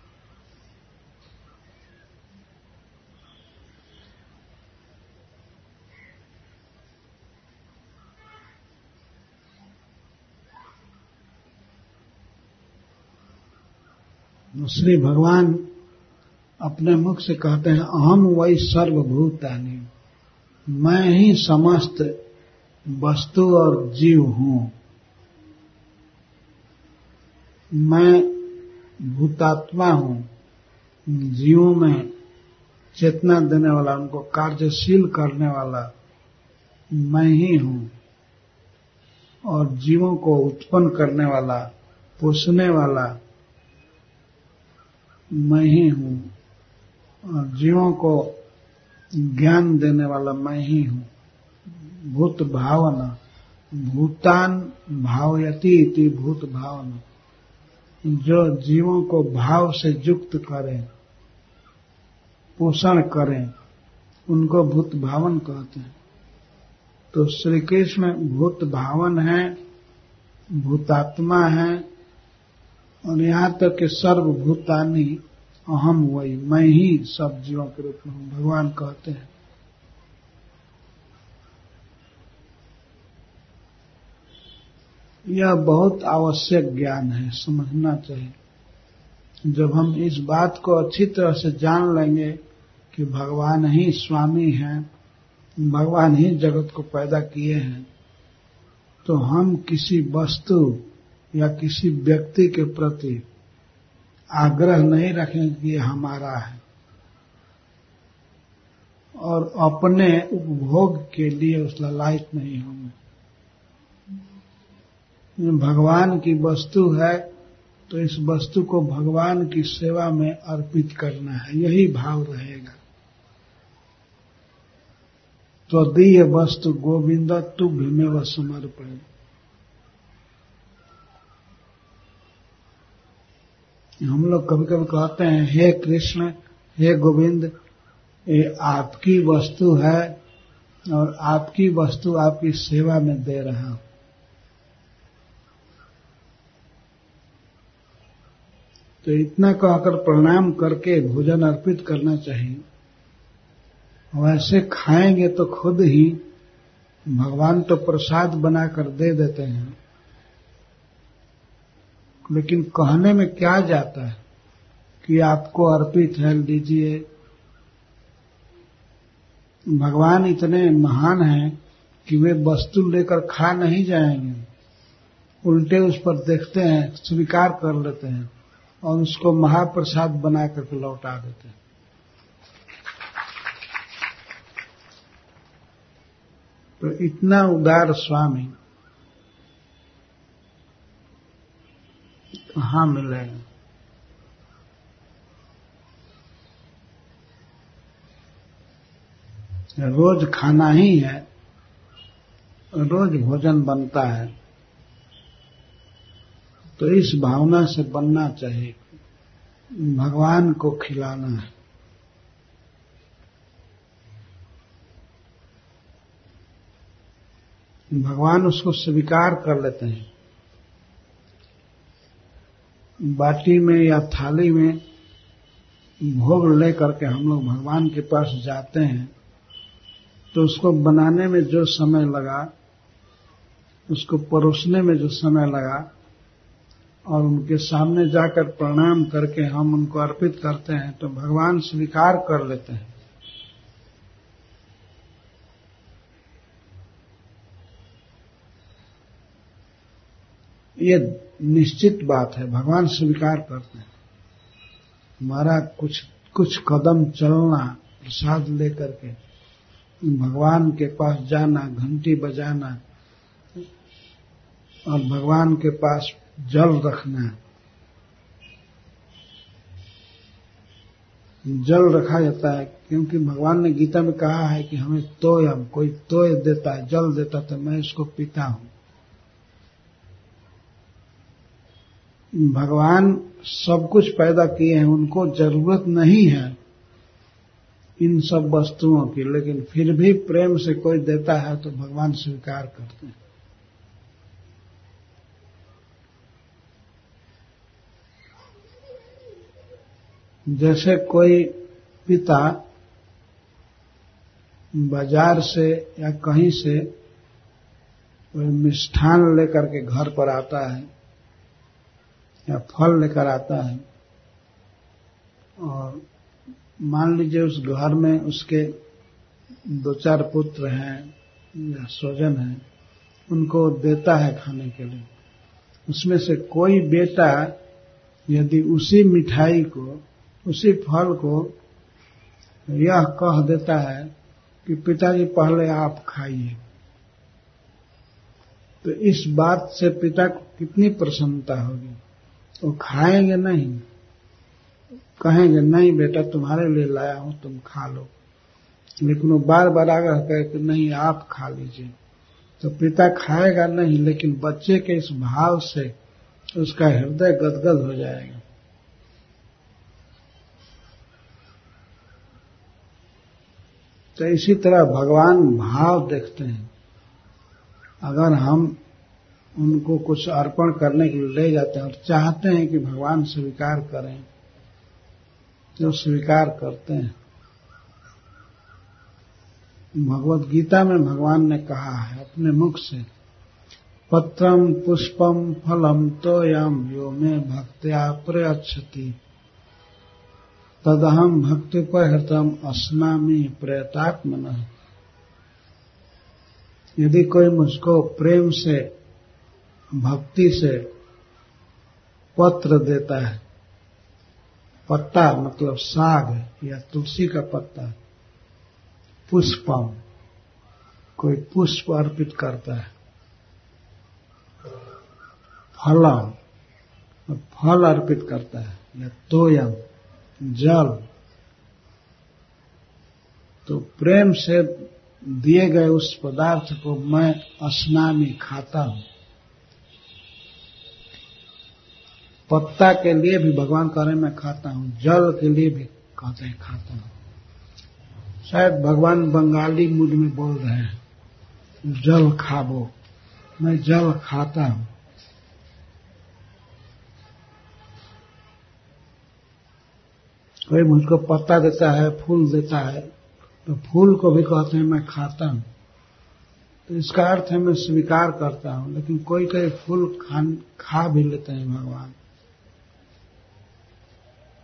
श्री भगवान अपने मुख से कहते हैं अहम वही सर्वभूतानि, मैं ही समस्त वस्तु और जीव हूं। मैं भूतात्मा हूं, जीवों में चेतना देने वाला, उनको कार्यशील करने वाला मैं ही हूं, और जीवों को उत्पन्न करने वाला, पोषने वाला मैं ही हूं, और जीवों को ज्ञान देने वाला मैं ही हूं। भूत भावना, भूतान भावयति इति भूत भावना, जो जीवों को भाव से युक्त करें, पोषण करें, उनको भूत भावन कहते हैं। तो श्री कृष्ण भूत भावन है, भूतात्मा है, और यहां तक कि सर्वभूतानि अहम वही, मैं ही सब जीवों के रूप में हूं, भगवान कहते हैं। यह बहुत आवश्यक ज्ञान है, समझना चाहिए। जब हम इस बात को अच्छी तरह से जान लेंगे कि भगवान ही स्वामी हैं, भगवान ही जगत को पैदा किए हैं, तो हम किसी वस्तु या किसी व्यक्ति के प्रति आग्रह नहीं रखेंगे कि ये हमारा है, और अपने उपभोग के लिए उस लायक नहीं होंगे। भगवान की वस्तु है तो इस वस्तु को भगवान की सेवा में अर्पित करना है, यही भाव रहेगा। त्वदीय वस्तु गोविंद तुभ्यमेव समर्पणे। हम लोग कभी कभी कहते हैं हे कृष्ण, हे गोविंद, ये आपकी वस्तु है और आपकी वस्तु आपकी सेवा में दे रहा हूं। तो इतना कहकर प्रणाम करके भोजन अर्पित करना चाहिए। वैसे खाएंगे तो खुद ही भगवान तो प्रसाद बनाकर दे देते हैं, लेकिन कहने में क्या जाता है कि आपको अर्पित है, लीजिए। भगवान इतने महान हैं कि वे वस्तु लेकर खा नहीं जाएंगे, उल्टे उस पर देखते हैं, स्वीकार कर लेते हैं और उसको महाप्रसाद बना करके लौटा देते हैं। तो इतना उदार स्वामी कहाँ मिलेगा? रोज खाना ही है, रोज भोजन बनता है, तो इस भावना से बनना चाहिए, भगवान को खिलाना है। भगवान उसको स्वीकार कर लेते हैं। बाटी में या थाली में भोग लेकर के हम लोग भगवान के पास जाते हैं, तो उसको बनाने में जो समय लगा, उसको परोसने में जो समय लगा, और उनके सामने जाकर प्रणाम करके हम उनको अर्पित करते हैं, तो भगवान स्वीकार कर लेते हैं। ये निश्चित बात है, भगवान स्वीकार करते हैं। हमारा कुछ कुछ कदम चलना, प्रसाद लेकर के भगवान के पास जाना, घंटी बजाना और भगवान के पास जल रखना। जल रखा जाता है क्योंकि भगवान ने गीता में कहा है कि हमें तोयम, कोई तोय देता है, जल देता, तो मैं इसको पीता हूं। भगवान सब कुछ पैदा किए हैं, उनको जरूरत नहीं है इन सब वस्तुओं की, लेकिन फिर भी प्रेम से कोई देता है तो भगवान स्वीकार करते हैं। जैसे कोई पिता बाजार से या कहीं से कोई मिष्ठान लेकर के घर पर आता है या फल लेकर आता है, और मान लीजिए उस घर में उसके दो चार पुत्र हैं या स्वजन हैं, उनको देता है खाने के लिए। उसमें से कोई बेटा यदि उसी मिठाई को, उसी फल को यह कह देता है कि पिताजी पहले आप खाइए, तो इस बात से पिता को कितनी प्रसन्नता होगी। वो खाएंगे नहीं, कहेंगे नहीं बेटा तुम्हारे लिए लाया हूं, तुम खा लो, लेकिन वो बार बार आग्रह करे कि नहीं आप खा लीजिए, तो पिता खाएगा नहीं, लेकिन बच्चे के इस भाव से उसका हृदय गदगद हो जाएगा। तो इसी तरह भगवान भाव देखते हैं। अगर हम उनको कुछ अर्पण करने के लिए ले जाते हैं और चाहते हैं कि भगवान स्वीकार करें, जो स्वीकार करते हैं। भगवत गीता में भगवान ने कहा है अपने मुख से, पत्रम पुष्पम फलम तोयम यो मे भक्त्या प्रयच्छति तदहम भक्तिपहृतम अस्नामि प्रयतात्मनः। यदि कोई मुझको प्रेम से, भक्ति से पत्र देता है, पत्ता मतलब साग या तुलसी का पत्ता, पुष्पम कोई पुष्प अर्पित करता है, फलम फल अर्पित करता है, या तोयम जल, तो प्रेम से दिए गए उस पदार्थ को मैं अस्नामि खाता हूं। पत्ता के लिए भी भगवान कह रहे मैं खाता हूं, जल के लिए भी कहते हैं खाता हूं। शायद भगवान बंगाली मूड में बोल रहे हैं, जल खाबो, मैं जल खाता हूं। कोई मुझको पत्ता देता है, फूल देता है, तो फूल को भी कहते हैं मैं खाता हूं। तो इसका अर्थ है मैं स्वीकार करता हूं। लेकिन कोई कोई फूल खान खा भी लेते हैं भगवान,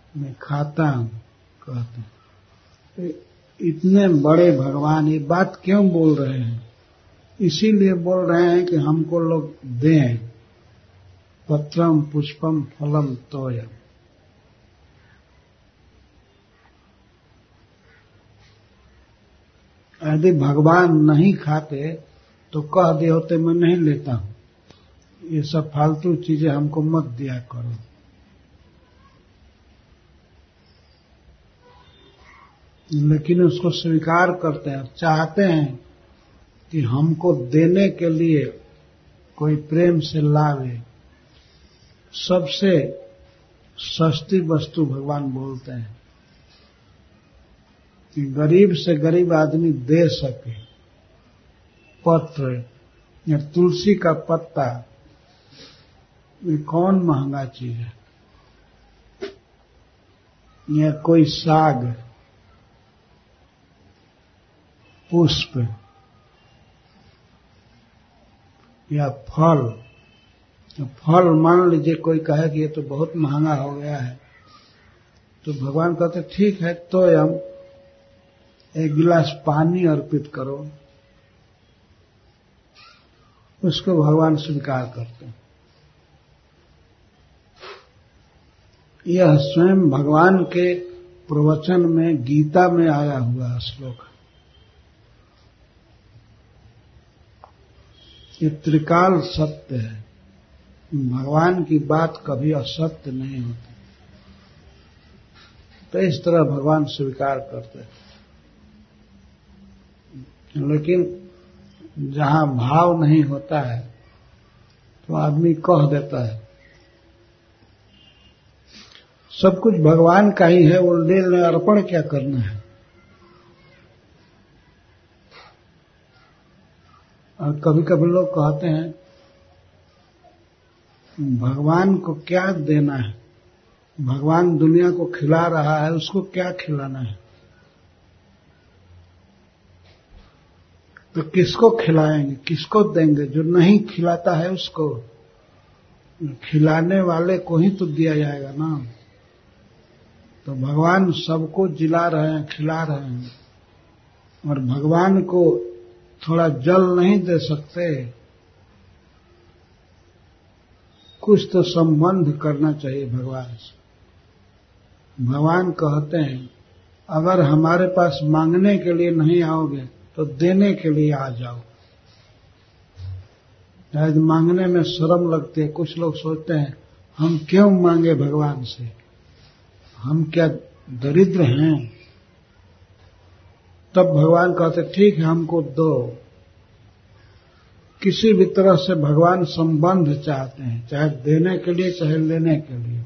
मैं खाता हूं कहते हैं। इतने बड़े भगवान ये बात क्यों बोल रहे हैं? इसीलिए बोल रहे हैं कि हमको लोग दें पत्रम पुष्पम फलम तोयम। यदि भगवान नहीं खाते तो कह दिए होते मैं नहीं लेता हूं, ये सब फालतू चीजें हमको मत दिया करो। लेकिन उसको स्वीकार करते हैं, चाहते हैं कि हमको देने के लिए कोई प्रेम से लावे। सबसे सस्ती वस्तु भगवान बोलते हैं कि गरीब से गरीब आदमी दे सके। पत्र या तुलसी का पत्ता ये कौन महंगा चीज है? या कोई साग, पुष्प या फल। तो फल मान लीजिए कोई कहे कि ये तो बहुत महंगा हो गया है, तो भगवान कहते ठीक है तो हम एक गिलास पानी अर्पित करो, उसको भगवान स्वीकार करते हैं। यह स्वयं भगवान के प्रवचन में गीता में आया हुआ श्लोक है। ये त्रिकाल सत्य है, भगवान की बात कभी असत्य नहीं होती। तो इस तरह भगवान स्वीकार करते हैं। लेकिन जहां भाव नहीं होता है तो आदमी कह देता है सब कुछ भगवान का ही है, वो ले ले, अर्पण क्या करना है। और कभी कभी लोग कहते हैं भगवान को क्या देना है, भगवान दुनिया को खिला रहा है, उसको क्या खिलाना है। तो किसको खिलाएंगे, किसको देंगे? जो नहीं खिलाता है उसको, खिलाने वाले को ही तो दिया जाएगा ना। तो भगवान सबको जिला रहे हैं, खिला रहे हैं, और भगवान को थोड़ा जल नहीं दे सकते? कुछ तो संबंध करना चाहिए भगवान से। भगवान कहते हैं अगर हमारे पास मांगने के लिए नहीं आओगे तो देने के लिए आ जाओ। शायद मांगने में शर्म लगती है, कुछ लोग सोचते हैं हम क्यों मांगे भगवान से, हम क्या दरिद्र हैं। तब भगवान कहते ठीक है हमको दो। किसी भी तरह से भगवान संबंध चाहते हैं, चाहे देने के लिए चाहे लेने के लिए।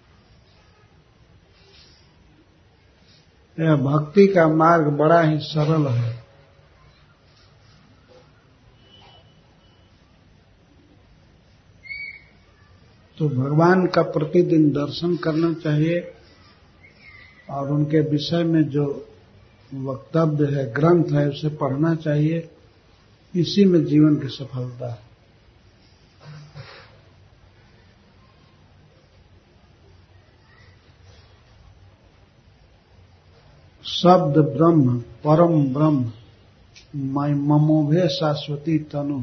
यह भक्ति का मार्ग बड़ा ही सरल है। तो भगवान का प्रतिदिन दर्शन करना चाहिए और उनके विषय में जो वक्तव्य है, ग्रंथ है, उसे पढ़ना चाहिए। इसी में जीवन की सफलता है। शब्द ब्रह्म परम ब्रह्म मैं ममोभे शाश्वती तनु।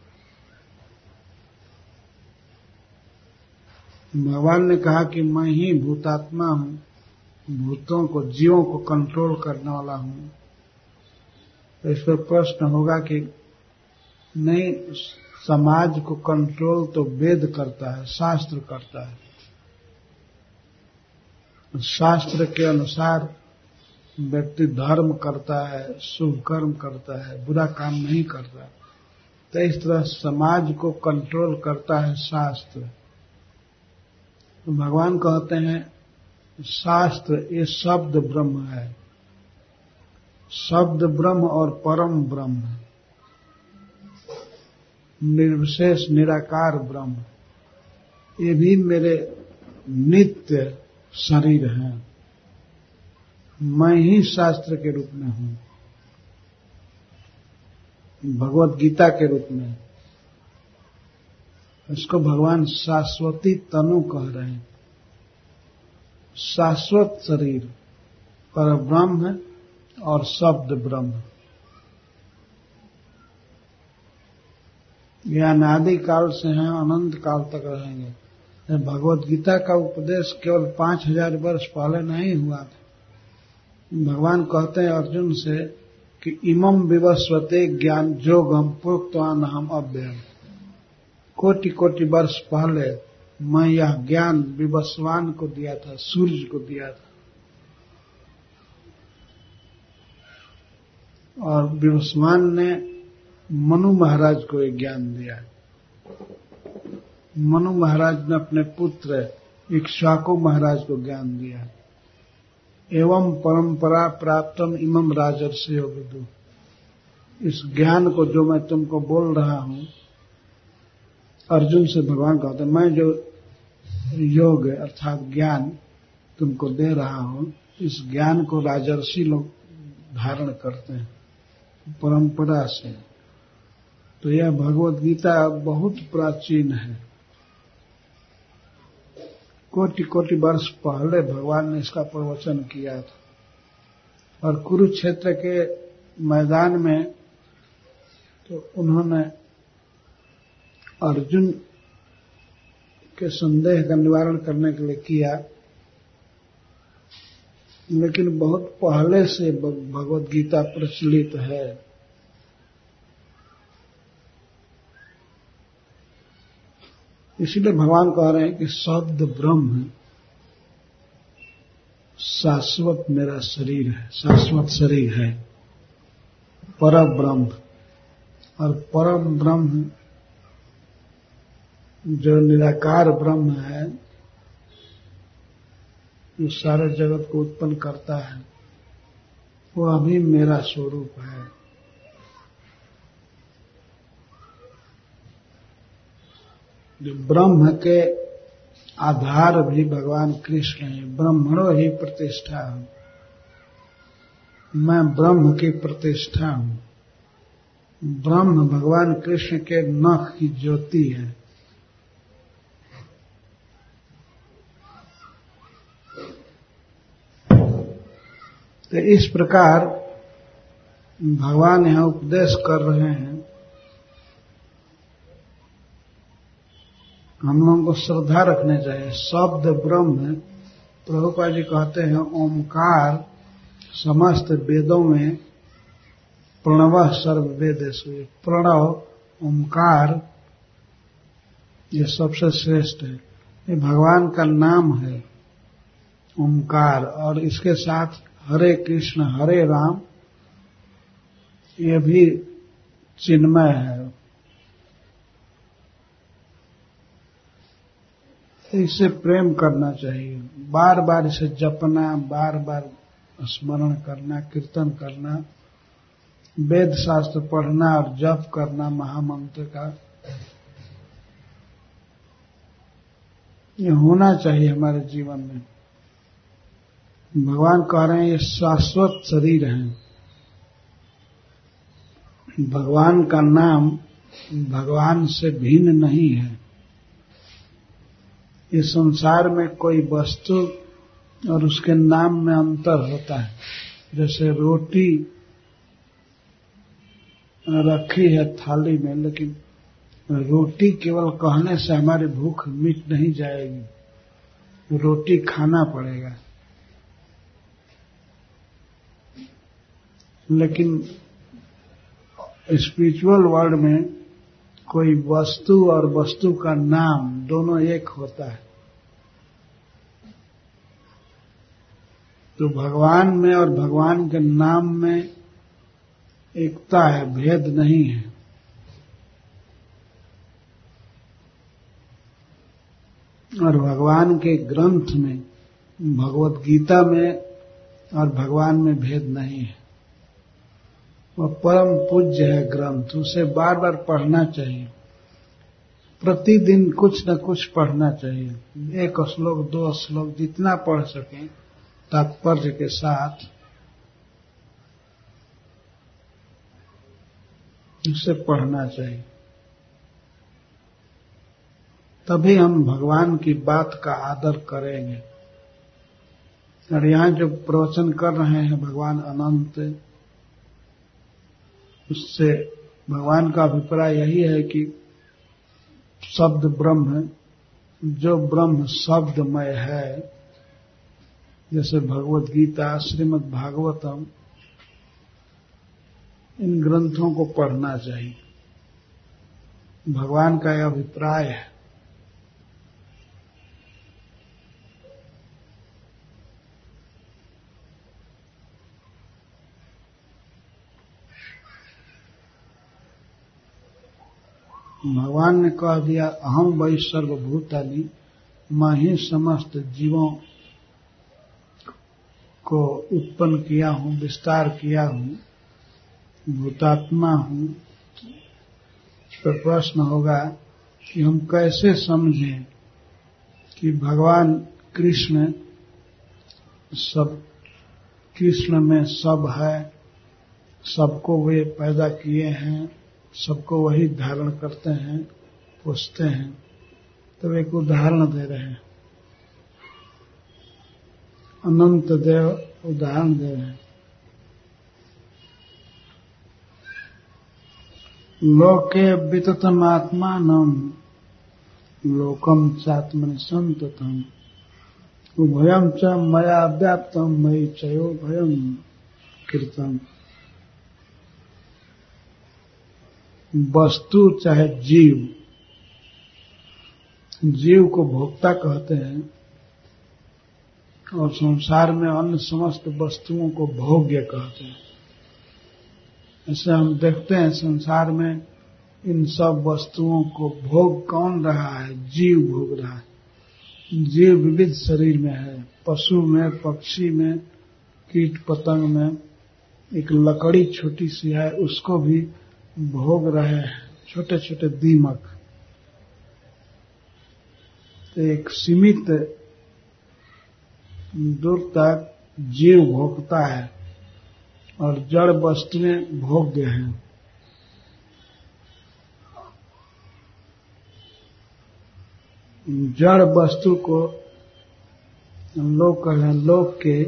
भगवान ने कहा कि मैं ही भूतात्मा हूं, भूतों को, जीवों को कंट्रोल करने वाला हूं। तो इस पर प्रश्न होगा कि नहीं, समाज को कंट्रोल तो वेद करता है, शास्त्र करता है। शास्त्र के अनुसार व्यक्ति धर्म करता है, शुभ कर्म करता है, बुरा काम नहीं करता। तो इस तरह समाज को कंट्रोल करता है शास्त्र। तो भगवान कहते हैं शास्त्र ये शब्द ब्रह्म है, शब्द ब्रह्म और परम ब्रह्म, निर्विशेष निराकार ब्रह्म, ये भी मेरे नित्य शरीर हैं। मैं ही शास्त्र के रूप में हूं, भगवत गीता के रूप में। इसको भगवान शाश्वती तनु कह रहे हैं। शाश्वत शरीर पर ब्रह्म और शब्द ब्रह्म, ये अनादि काल से हैं, अनंत काल तक रहेंगे। भगवत गीता का उपदेश केवल पांच हजार वर्ष पहले नहीं हुआ था। भगवान कहते हैं अर्जुन से कि इमं विवस्वते ज्ञान जोगम प्रोक्तवान हम अव्ययम्, कोटि कोटि वर्ष पहले मैं यह ज्ञान विवस्वान को दिया था, सूर्य को दिया था। और विवस्वान ने मनु महाराज को एक ज्ञान दिया। मनु महाराज ने अपने पुत्र इक्ष्वाकु महाराज को ज्ञान दिया। एवं परंपरा प्राप्तम इमं राजर्षयो विदु, इस ज्ञान को जो मैं तुमको बोल रहा हूं, अर्जुन से भगवान कहते हैं मैं जो योग अर्थात ज्ञान तुमको दे रहा हूं, इस ज्ञान को राजर्षि लोग धारण करते हैं परंपरा से। तो यह भगवत गीता बहुत प्राचीन है, कोटि कोटि वर्ष पहले भगवान ने इसका प्रवचन किया था। और कुरुक्षेत्र के मैदान में तो उन्होंने अर्जुन के संदेह का निवारण करने के लिए किया, लेकिन बहुत पहले से भगवत गीता प्रचलित है। इसलिए भगवान कह रहे हैं कि शब्द ब्रह्म शाश्वत मेरा शरीर है, शाश्वत शरीर है, परम ब्रह्म। और परम ब्रह्म जो निराकार ब्रह्म है, जो सारे जगत को उत्पन्न करता है, वो अभी मेरा स्वरूप है। जो ब्रह्म के आधार भी भगवान कृष्ण है। ब्रह्मणो ही प्रतिष्ठा हूं, मैं ब्रह्म की प्रतिष्ठा हूं। ब्रह्म भगवान कृष्ण के नख की ज्योति है। तो इस प्रकार भगवान यहां उपदेश कर रहे हैं। हम लोगों को श्रद्धा रखने चाहिए। शब्द ब्रह्म, प्रभुपाद जी कहते हैं ओमकार समस्त वेदों में प्रणव सर्व वेदेषु, प्रणव ओमकार ये सबसे श्रेष्ठ है। ये भगवान का नाम है ओमकार। और इसके साथ हरे कृष्ण हरे राम ये भी चिन्मय है। इसे प्रेम करना चाहिए, बार बार इसे जपना, बार बार स्मरण करना, कीर्तन करना, वेद शास्त्र पढ़ना और जप करना महामंत्र का, ये होना चाहिए हमारे जीवन में। भगवान कह रहे हैं ये शाश्वत शरीर है। भगवान का नाम भगवान से भिन्न नहीं है। इस संसार में कोई वस्तु और उसके नाम में अंतर होता है। जैसे रोटी रखी है थाली में, लेकिन रोटी केवल कहने से हमारी भूख मिट नहीं जाएगी, रोटी खाना पड़ेगा। लेकिन स्पिरिचुअल वर्ल्ड में कोई वस्तु और वस्तु का नाम दोनों एक होता है। तो भगवान में और भगवान के नाम में एकता है, भेद नहीं है। और भगवान के ग्रंथ में, भगवत गीता में और भगवान में भेद नहीं है। वह परम पूज्य है ग्रंथ, उसे बार बार पढ़ना चाहिए। प्रतिदिन कुछ न कुछ पढ़ना चाहिए। एक श्लोक, दो श्लोक, जितना पढ़ सकें तात्पर्य के साथ, उसे पढ़ना चाहिए। तभी हम भगवान की बात का आदर करेंगे। और यहाँ जो प्रवचन कर रहे हैं भगवान अनंत, उससे भगवान का अभिप्राय यही है कि शब्द ब्रह्म, जो ब्रह्म शब्दमय है, जैसे भगवत गीता, श्रीमद् भागवतम, इन ग्रंथों को पढ़ना चाहिए। भगवान का यह अभिप्राय है। भगवान ने कह दिया, अहम वही सर्वभूतानि, मैं ही समस्त जीवों को उत्पन्न किया हूं, विस्तार किया हूं, भूतात्मा हूं। तो प्रश्न होगा कि हम कैसे समझें कि भगवान कृष्ण सब, कृष्ण में सब है, सबको वे पैदा किए हैं, सबको वही धारण करते हैं, पोषते हैं। तो एक उदाहरण दे रहे हैं, अनंत देव उदाहरण दे रहे हैं। लोके विततम आत्मानं लोकम चात्मनि संततम उभयम च मया व्याप्तम मयि चयोभयम कृतम। वस्तु चाहे जीव, जीव को भोक्ता कहते हैं, और संसार में अन्य समस्त वस्तुओं को भोग्य कहते हैं। ऐसे हम देखते हैं संसार में इन सब वस्तुओं को भोग कौन रहा है? जीव भोग रहा है। जीव विविध शरीर में है, पशु में, पक्षी में, कीट पतंग में। एक लकड़ी छोटी सी है, उसको भी भोग रहे हैं छोटे छोटे दीमक। तो एक सीमित दूर तक जीव भोगता है और जड़ वस्तुएं भोग्य हैं। जड़ वस्तु को लोग कह रहे हैं, लोक के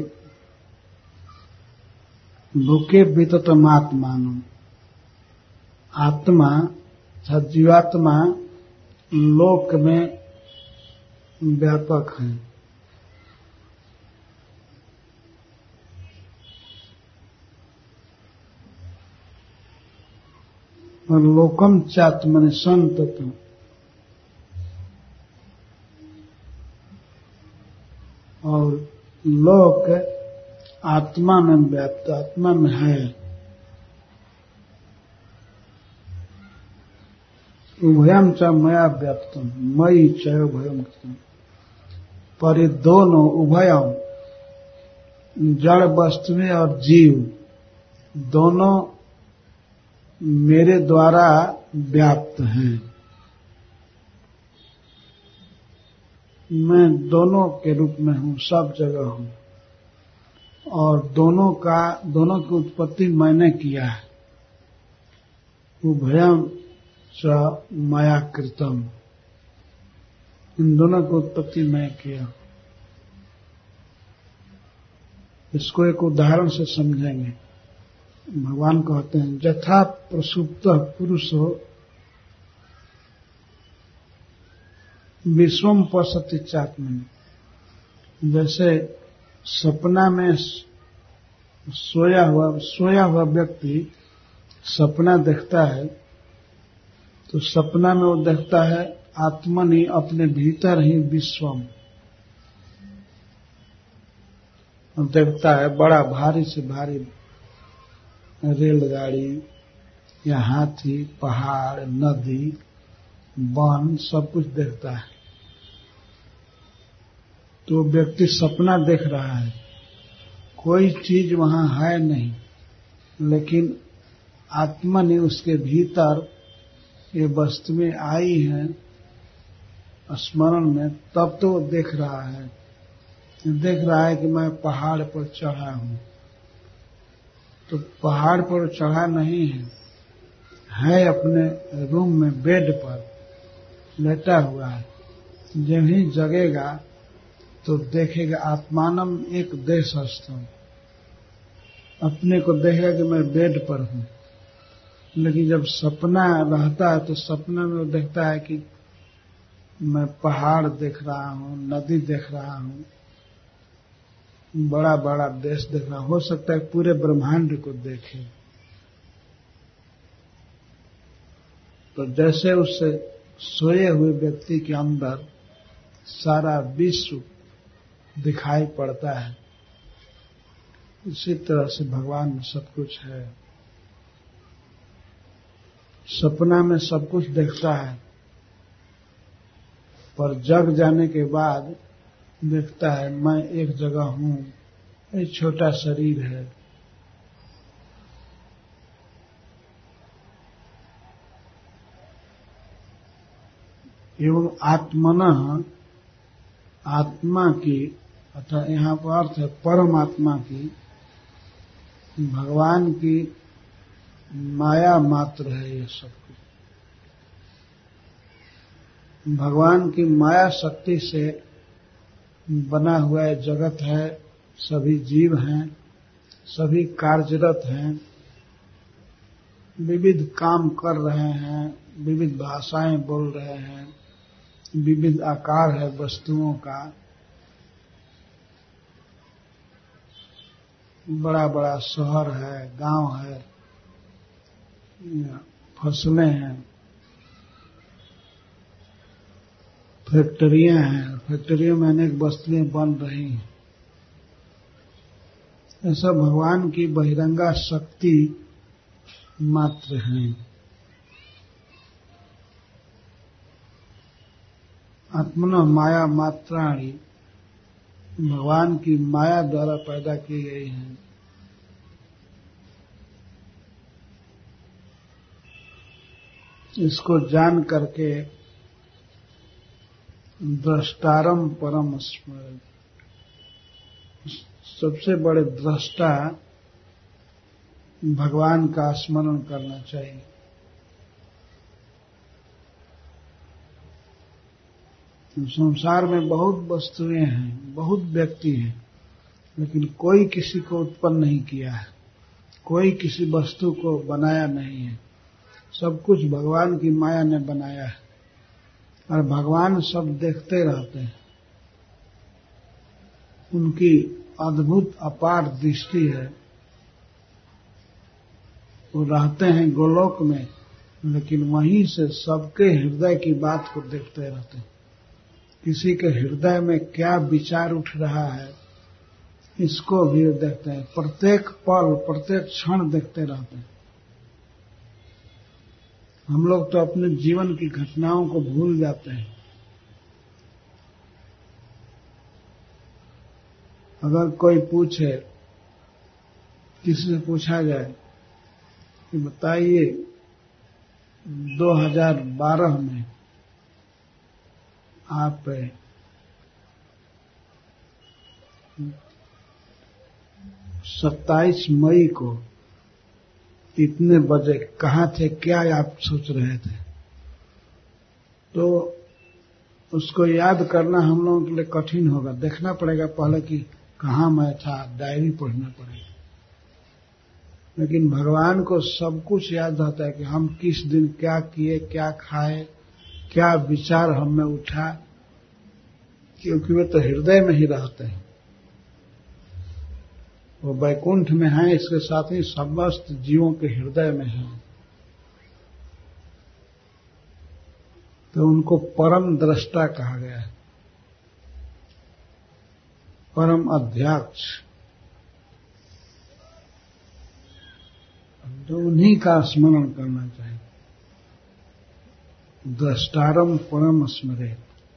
लोके विततमात्मानं, आत्मा तथा जीवात्मा लोक में व्यापक है। और लोकम चात्मनि संततम, और लोक आत्मा में व्याप्त, आत्मा में है। उभयम च मया व्याप्तम मयि चयोभयम कृतम। पर ये दोनों, उभयम जड़ वस्तुएं और जीव, दोनों मेरे द्वारा व्याप्त हैं। मैं दोनों के रूप में हूं, सब जगह हूं, और दोनों का दोनों की उत्पत्ति मैंने किया है। उभयम च मया कृतम, इन दोनों की उत्पत्ति मैं किया। इसको एक उदाहरण से समझेंगे। भगवान कहते हैं, यथा प्रसुप्त पुरुषो विश्वम पश्यति चात्मनि। जैसे सपना में सोया हुआ सोया हुआ व्यक्ति सपना देखता है, तो सपना में वो देखता है आत्मनि, अपने भीतर ही विश्वम देखता है। बड़ा भारी से भारी रेलगाड़ी या हाथी, पहाड़, नदी, वन, सब कुछ देखता है। तो व्यक्ति सपना देख रहा है, कोई चीज वहां है नहीं, लेकिन आत्मा ने उसके भीतर ये वस्तुएं आई हैं स्मरण में, तब तो वो देख रहा है। देख रहा है कि मैं पहाड़ पर चढ़ा हूं, तो पहाड़ पर चढ़ा नहीं है, है अपने रूम में बेड पर लेटा हुआ है। जब ही जगेगा तो देखेगा आत्मानम एक देशस्थम, अपने को देखेगा कि मैं बेड पर हूं। लेकिन जब सपना रहता है तो सपना में वो देखता है कि मैं पहाड़ देख रहा हूं, नदी देख रहा हूं, बड़ा बड़ा देश देख रहा हूं, हो सकता है पूरे ब्रह्मांड को देखे। तो जैसे उससे सोए हुए व्यक्ति के अंदर सारा विश्व दिखाई पड़ता है, इसी तरह से भगवान में सब कुछ है। सपना में सब कुछ देखता है, पर जग जाने के बाद देखता है मैं एक जगह हूं, एक छोटा शरीर है। एवं आत्मनः, आत्मा की, अर्थात यहां पर अर्थ है परमात्मा की, भगवान की माया मात्र है ये सब कुछ। भगवान की माया शक्ति से बना हुआ है जगत है, सभी जीव हैं, सभी कार्यरत हैं, विविध काम कर रहे हैं, विविध भाषाएं बोल रहे हैं, विविध आकार है वस्तुओं का, बड़ा बड़ा शहर है, गांव है, फसलें हैं, फैक्ट्रियां हैं, फैक्ट्रियों में अनेक वस्तुएं बन रही हैं। ऐसा भगवान की बहिरंगा शक्ति मात्र है। आत्मना माया मात्राणी, भगवान की माया द्वारा पैदा की गई हैं। इसको जान करके द्रष्टारम परम स्मरण, सबसे बड़े द्रष्टा भगवान का स्मरण करना चाहिए। संसार में बहुत वस्तुएं हैं, बहुत व्यक्ति हैं, लेकिन कोई किसी को उत्पन्न नहीं किया है, कोई किसी वस्तु को बनाया नहीं है। सब कुछ भगवान की माया ने बनाया है और भगवान सब देखते रहते हैं। उनकी अद्भुत अपार दृष्टि है। वो रहते हैं गोलोक में, लेकिन वहीं से सबके हृदय की बात को देखते रहते हैं। किसी के हृदय में क्या विचार उठ रहा है, इसको भी देखते हैं। प्रत्येक पल, प्रत्येक क्षण देखते रहते हैं। हम लोग तो अपने जीवन की घटनाओं को भूल जाते हैं। अगर कोई पूछे, किसी से पूछा जाए कि बताइए दो हज़ार बारह में आप सत्ताईस मई को इतने बजे कहाँ थे, क्या आप सोच रहे थे, तो उसको याद करना हम लोगों के लिए कठिन होगा। देखना पड़ेगा पहले कि कहाँ मैं था, डायरी पढ़ना पड़ेगा। लेकिन भगवान को सब कुछ याद रहता है कि हम किस दिन क्या किए, क्या खाए, क्या विचार हम में उठा, क्योंकि वे तो हृदय में ही रहते हैं। वो वैकुंठ में हैं, इसके साथ ही समस्त जीवों के हृदय में हैं। तो उनको परम दृष्टा कहा गया है, परम अध्यक्ष। तो उन्हीं का स्मरण करना चाहिए। द्रष्टारम परम स्मरे,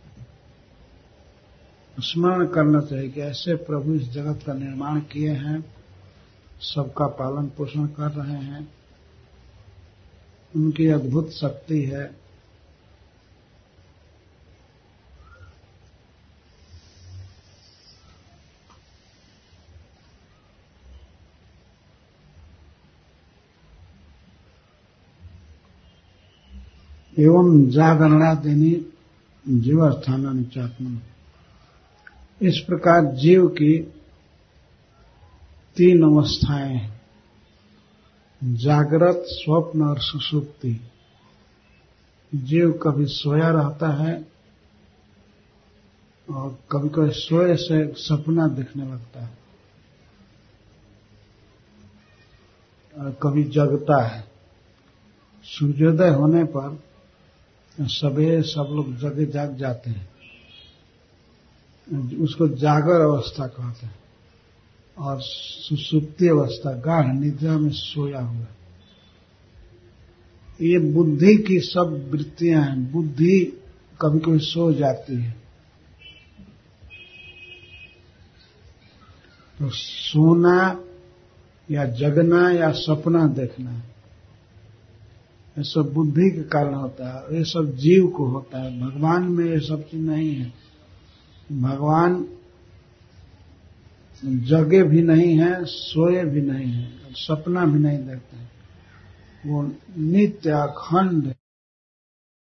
स्मरण करना चाहिए कि ऐसे प्रभु इस जगत का निर्माण किए हैं, सबका पालन पोषण कर रहे हैं, उनकी अद्भुत शक्ति है। एवं जागरणा देनी जीवस्थाना चात्मन, इस प्रकार जीव की तीन अवस्थाएं हैं, जागृत, स्वप्न और सुषुप्ति। जीव कभी सोया रहता है और कभी कभी सोए से सपना दिखने लगता है और कभी जगता है। सूर्योदय होने पर सवेरे सब लोग जगे जाग जाते हैं, उसको जागर अवस्था कहते हैं। और सुषुप्ति अवस्था गाढ़ निद्रा में सोया हुआ। ये बुद्धि की सब वृत्तियां हैं। बुद्धि कभी कभी सो जाती है। तो सोना या जगना या सपना देखना, ये सब बुद्धि के कारण होता है। ये सब जीव को होता है। भगवान में ये सब चीज नहीं है। भगवान जगे भी नहीं है, सोए भी नहीं है, सपना भी नहीं देखते हैं। वो नित्य अखंड